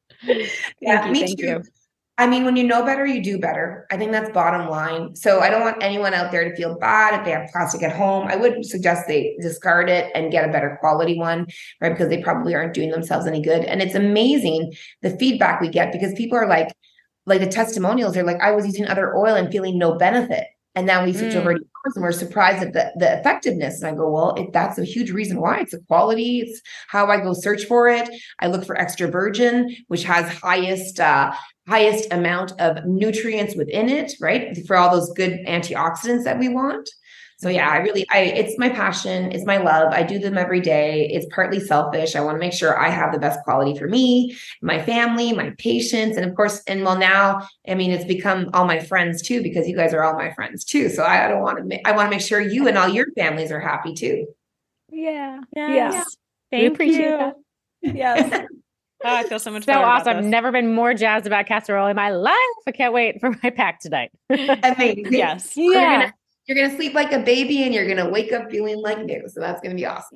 Thank you. I mean, when you know better, you do better. I think that's bottom line. So I don't want anyone out there to feel bad if they have plastic at home. I would suggest they discard it and get a better quality one, right? Because they probably aren't doing themselves any good. And it's amazing the feedback we get, because people are like the testimonials are like, I was using other oil and feeling no benefit. And now we switch over to yours and we're surprised at the effectiveness. And I go, well, that's a huge reason why. It's the quality. It's how I go search for it. I look for extra virgin, which has highest amount of nutrients within it, right? For all those good antioxidants that we want. So yeah, it's my passion. It's my love. I do them every day. It's partly selfish. I want to make sure I have the best quality for me, my family, my patients. And of course, now, I mean, it's become all my friends too, because you guys are all my friends too. So I want to make sure you and all your families are happy too. Yeah. Yes. We appreciate that. Yes. Oh, I feel so much better. So awesome. I've never been more jazzed about castor oil in my life. I can't wait for my pack tonight. Amazing. Yes. Yeah. You're going to sleep like a baby and you're going to wake up feeling like new. So that's going to be awesome.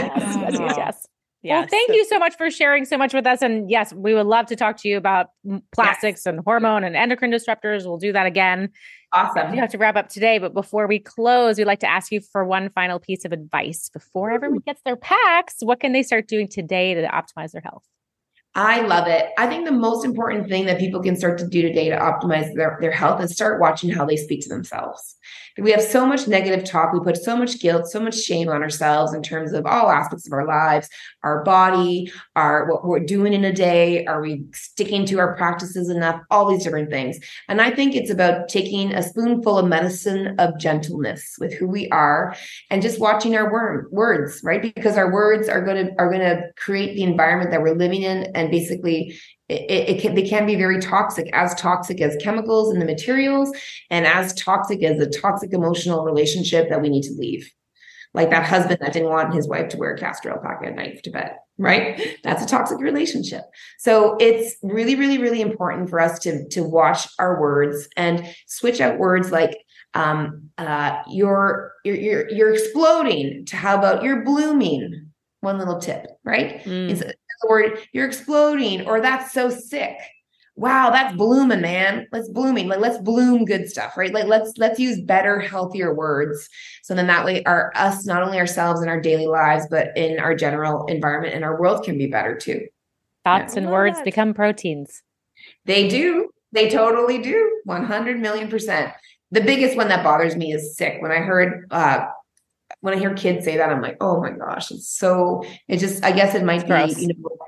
Yes. Well, thank you so much for sharing so much with us. And yes, we would love to talk to you about plastics and hormone and endocrine disruptors. We'll do that again. Awesome. We have to wrap up today, but before we close, we'd like to ask you for one final piece of advice. Before everyone gets their packs, what can they start doing today to optimize their health? I love it. I think the most important thing that people can start to do today to optimize their health is start watching how they speak to themselves. We have so much negative talk. We put so much guilt, so much shame on ourselves in terms of all aspects of our lives, our body, what we're doing in a day. Are we sticking to our practices enough? All these different things. And I think it's about taking a spoonful of medicine of gentleness with who we are and just watching our words, right? Because our words are going to create the environment that we're living in. And basically they can be very toxic as chemicals in the materials, and as toxic as a toxic emotional relationship that we need to leave. Like that husband that didn't want his wife to wear a castor oil pack at night to bed, right? That's a toxic relationship. So it's really, really, really important for us to watch our words and switch out words like you're exploding to how about you're blooming. One little tip, right? It's the word you're exploding, or that's so sick. Wow, that's blooming, man. Let's blooming. Like, let's bloom good stuff, right? Like let's use better, healthier words. So then that way us, not only ourselves in our daily lives, but in our general environment and our world can be better too. Thoughts and words become proteins. They do. They totally do. 100 million %. The biggest one that bothers me is sick. When I hear kids say that, I'm like, oh my gosh, I guess it might be,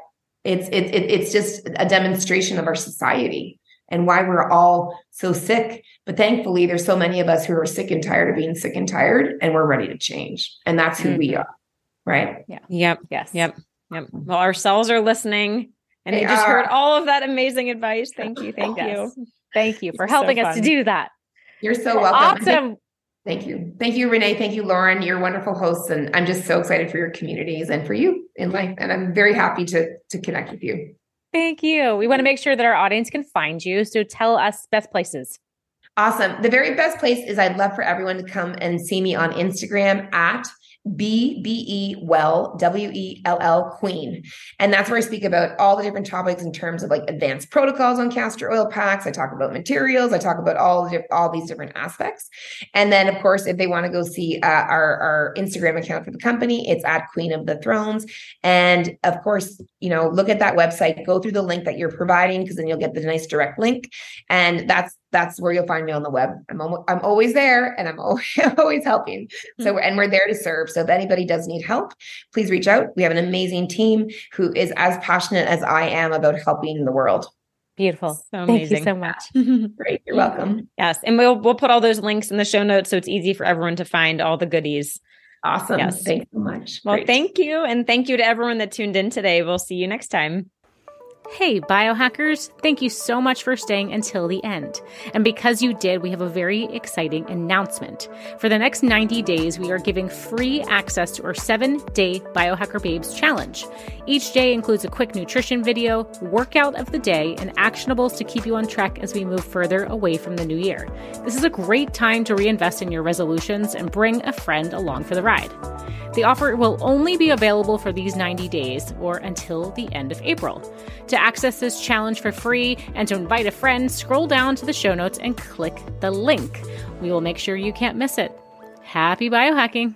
it's just a demonstration of our society and why we're all so sick. But thankfully, there's so many of us who are sick and tired of being sick and tired, and we're ready to change. And that's who we are. Right. Yeah. Yep. Yes. Yep. Well, our cells are listening, and they just heard all of that amazing advice. Thank you. Thank you. Thank you for helping us to do that. You're so welcome. Awesome. Thank you. Thank you, Renee. Thank you, Lauren. You're wonderful hosts. And I'm just so excited for your communities and for you in life. And I'm very happy to connect with you. Thank you. We want to make sure that our audience can find you. So tell us best places. Awesome. The very best place is I'd love for everyone to come and see me on Instagram at BBEWell, WELL Queen. And that's where I speak about all the different topics in terms of like advanced protocols on castor oil packs. I talk about materials. I talk about all these different aspects. And then of course, if they want to go see our Instagram account for the company, it's at Queen of the Thrones. And of course, look at that website, go through the link that you're providing, because then you'll get the nice direct link. And that's where you'll find me on the web. I'm always there, and I'm always helping. So, and we're there to serve. So if anybody does need help, please reach out. We have an amazing team who is as passionate as I am about helping the world. Beautiful. So amazing. Thank you so much. Great. You're welcome. Yes. And we'll put all those links in the show notes, so it's easy for everyone to find all the goodies. Awesome. Yes. Thanks so much. Well, Thank you. And thank you to everyone that tuned in today. We'll see you next time. Hey, biohackers, thank you so much for staying until the end. And because you did, we have a very exciting announcement. For the next 90 days, we are giving free access to our 7-day Biohacker Babes Challenge. Each day includes a quick nutrition video, workout of the day, and actionables to keep you on track as we move further away from the new year. This is a great time to reinvest in your resolutions and bring a friend along for the ride. The offer will only be available for these 90 days or until the end of April. To access this challenge for free and to invite a friend, scroll down to the show notes and click the link. We will make sure you can't miss it. Happy biohacking!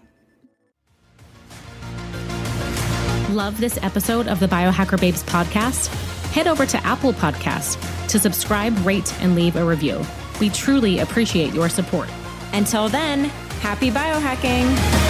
Love this episode of the Biohacker Babes podcast? Head over to Apple Podcasts to subscribe, rate, and leave a review. We truly appreciate your support. Until then, happy biohacking!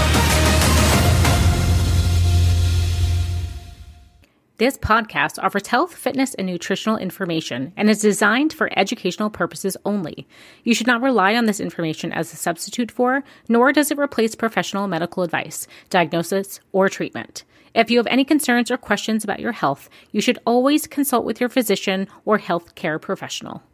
This podcast offers health, fitness, and nutritional information and is designed for educational purposes only. You should not rely on this information as a substitute for, nor does it replace professional medical advice, diagnosis, or treatment. If you have any concerns or questions about your health, you should always consult with your physician or healthcare professional.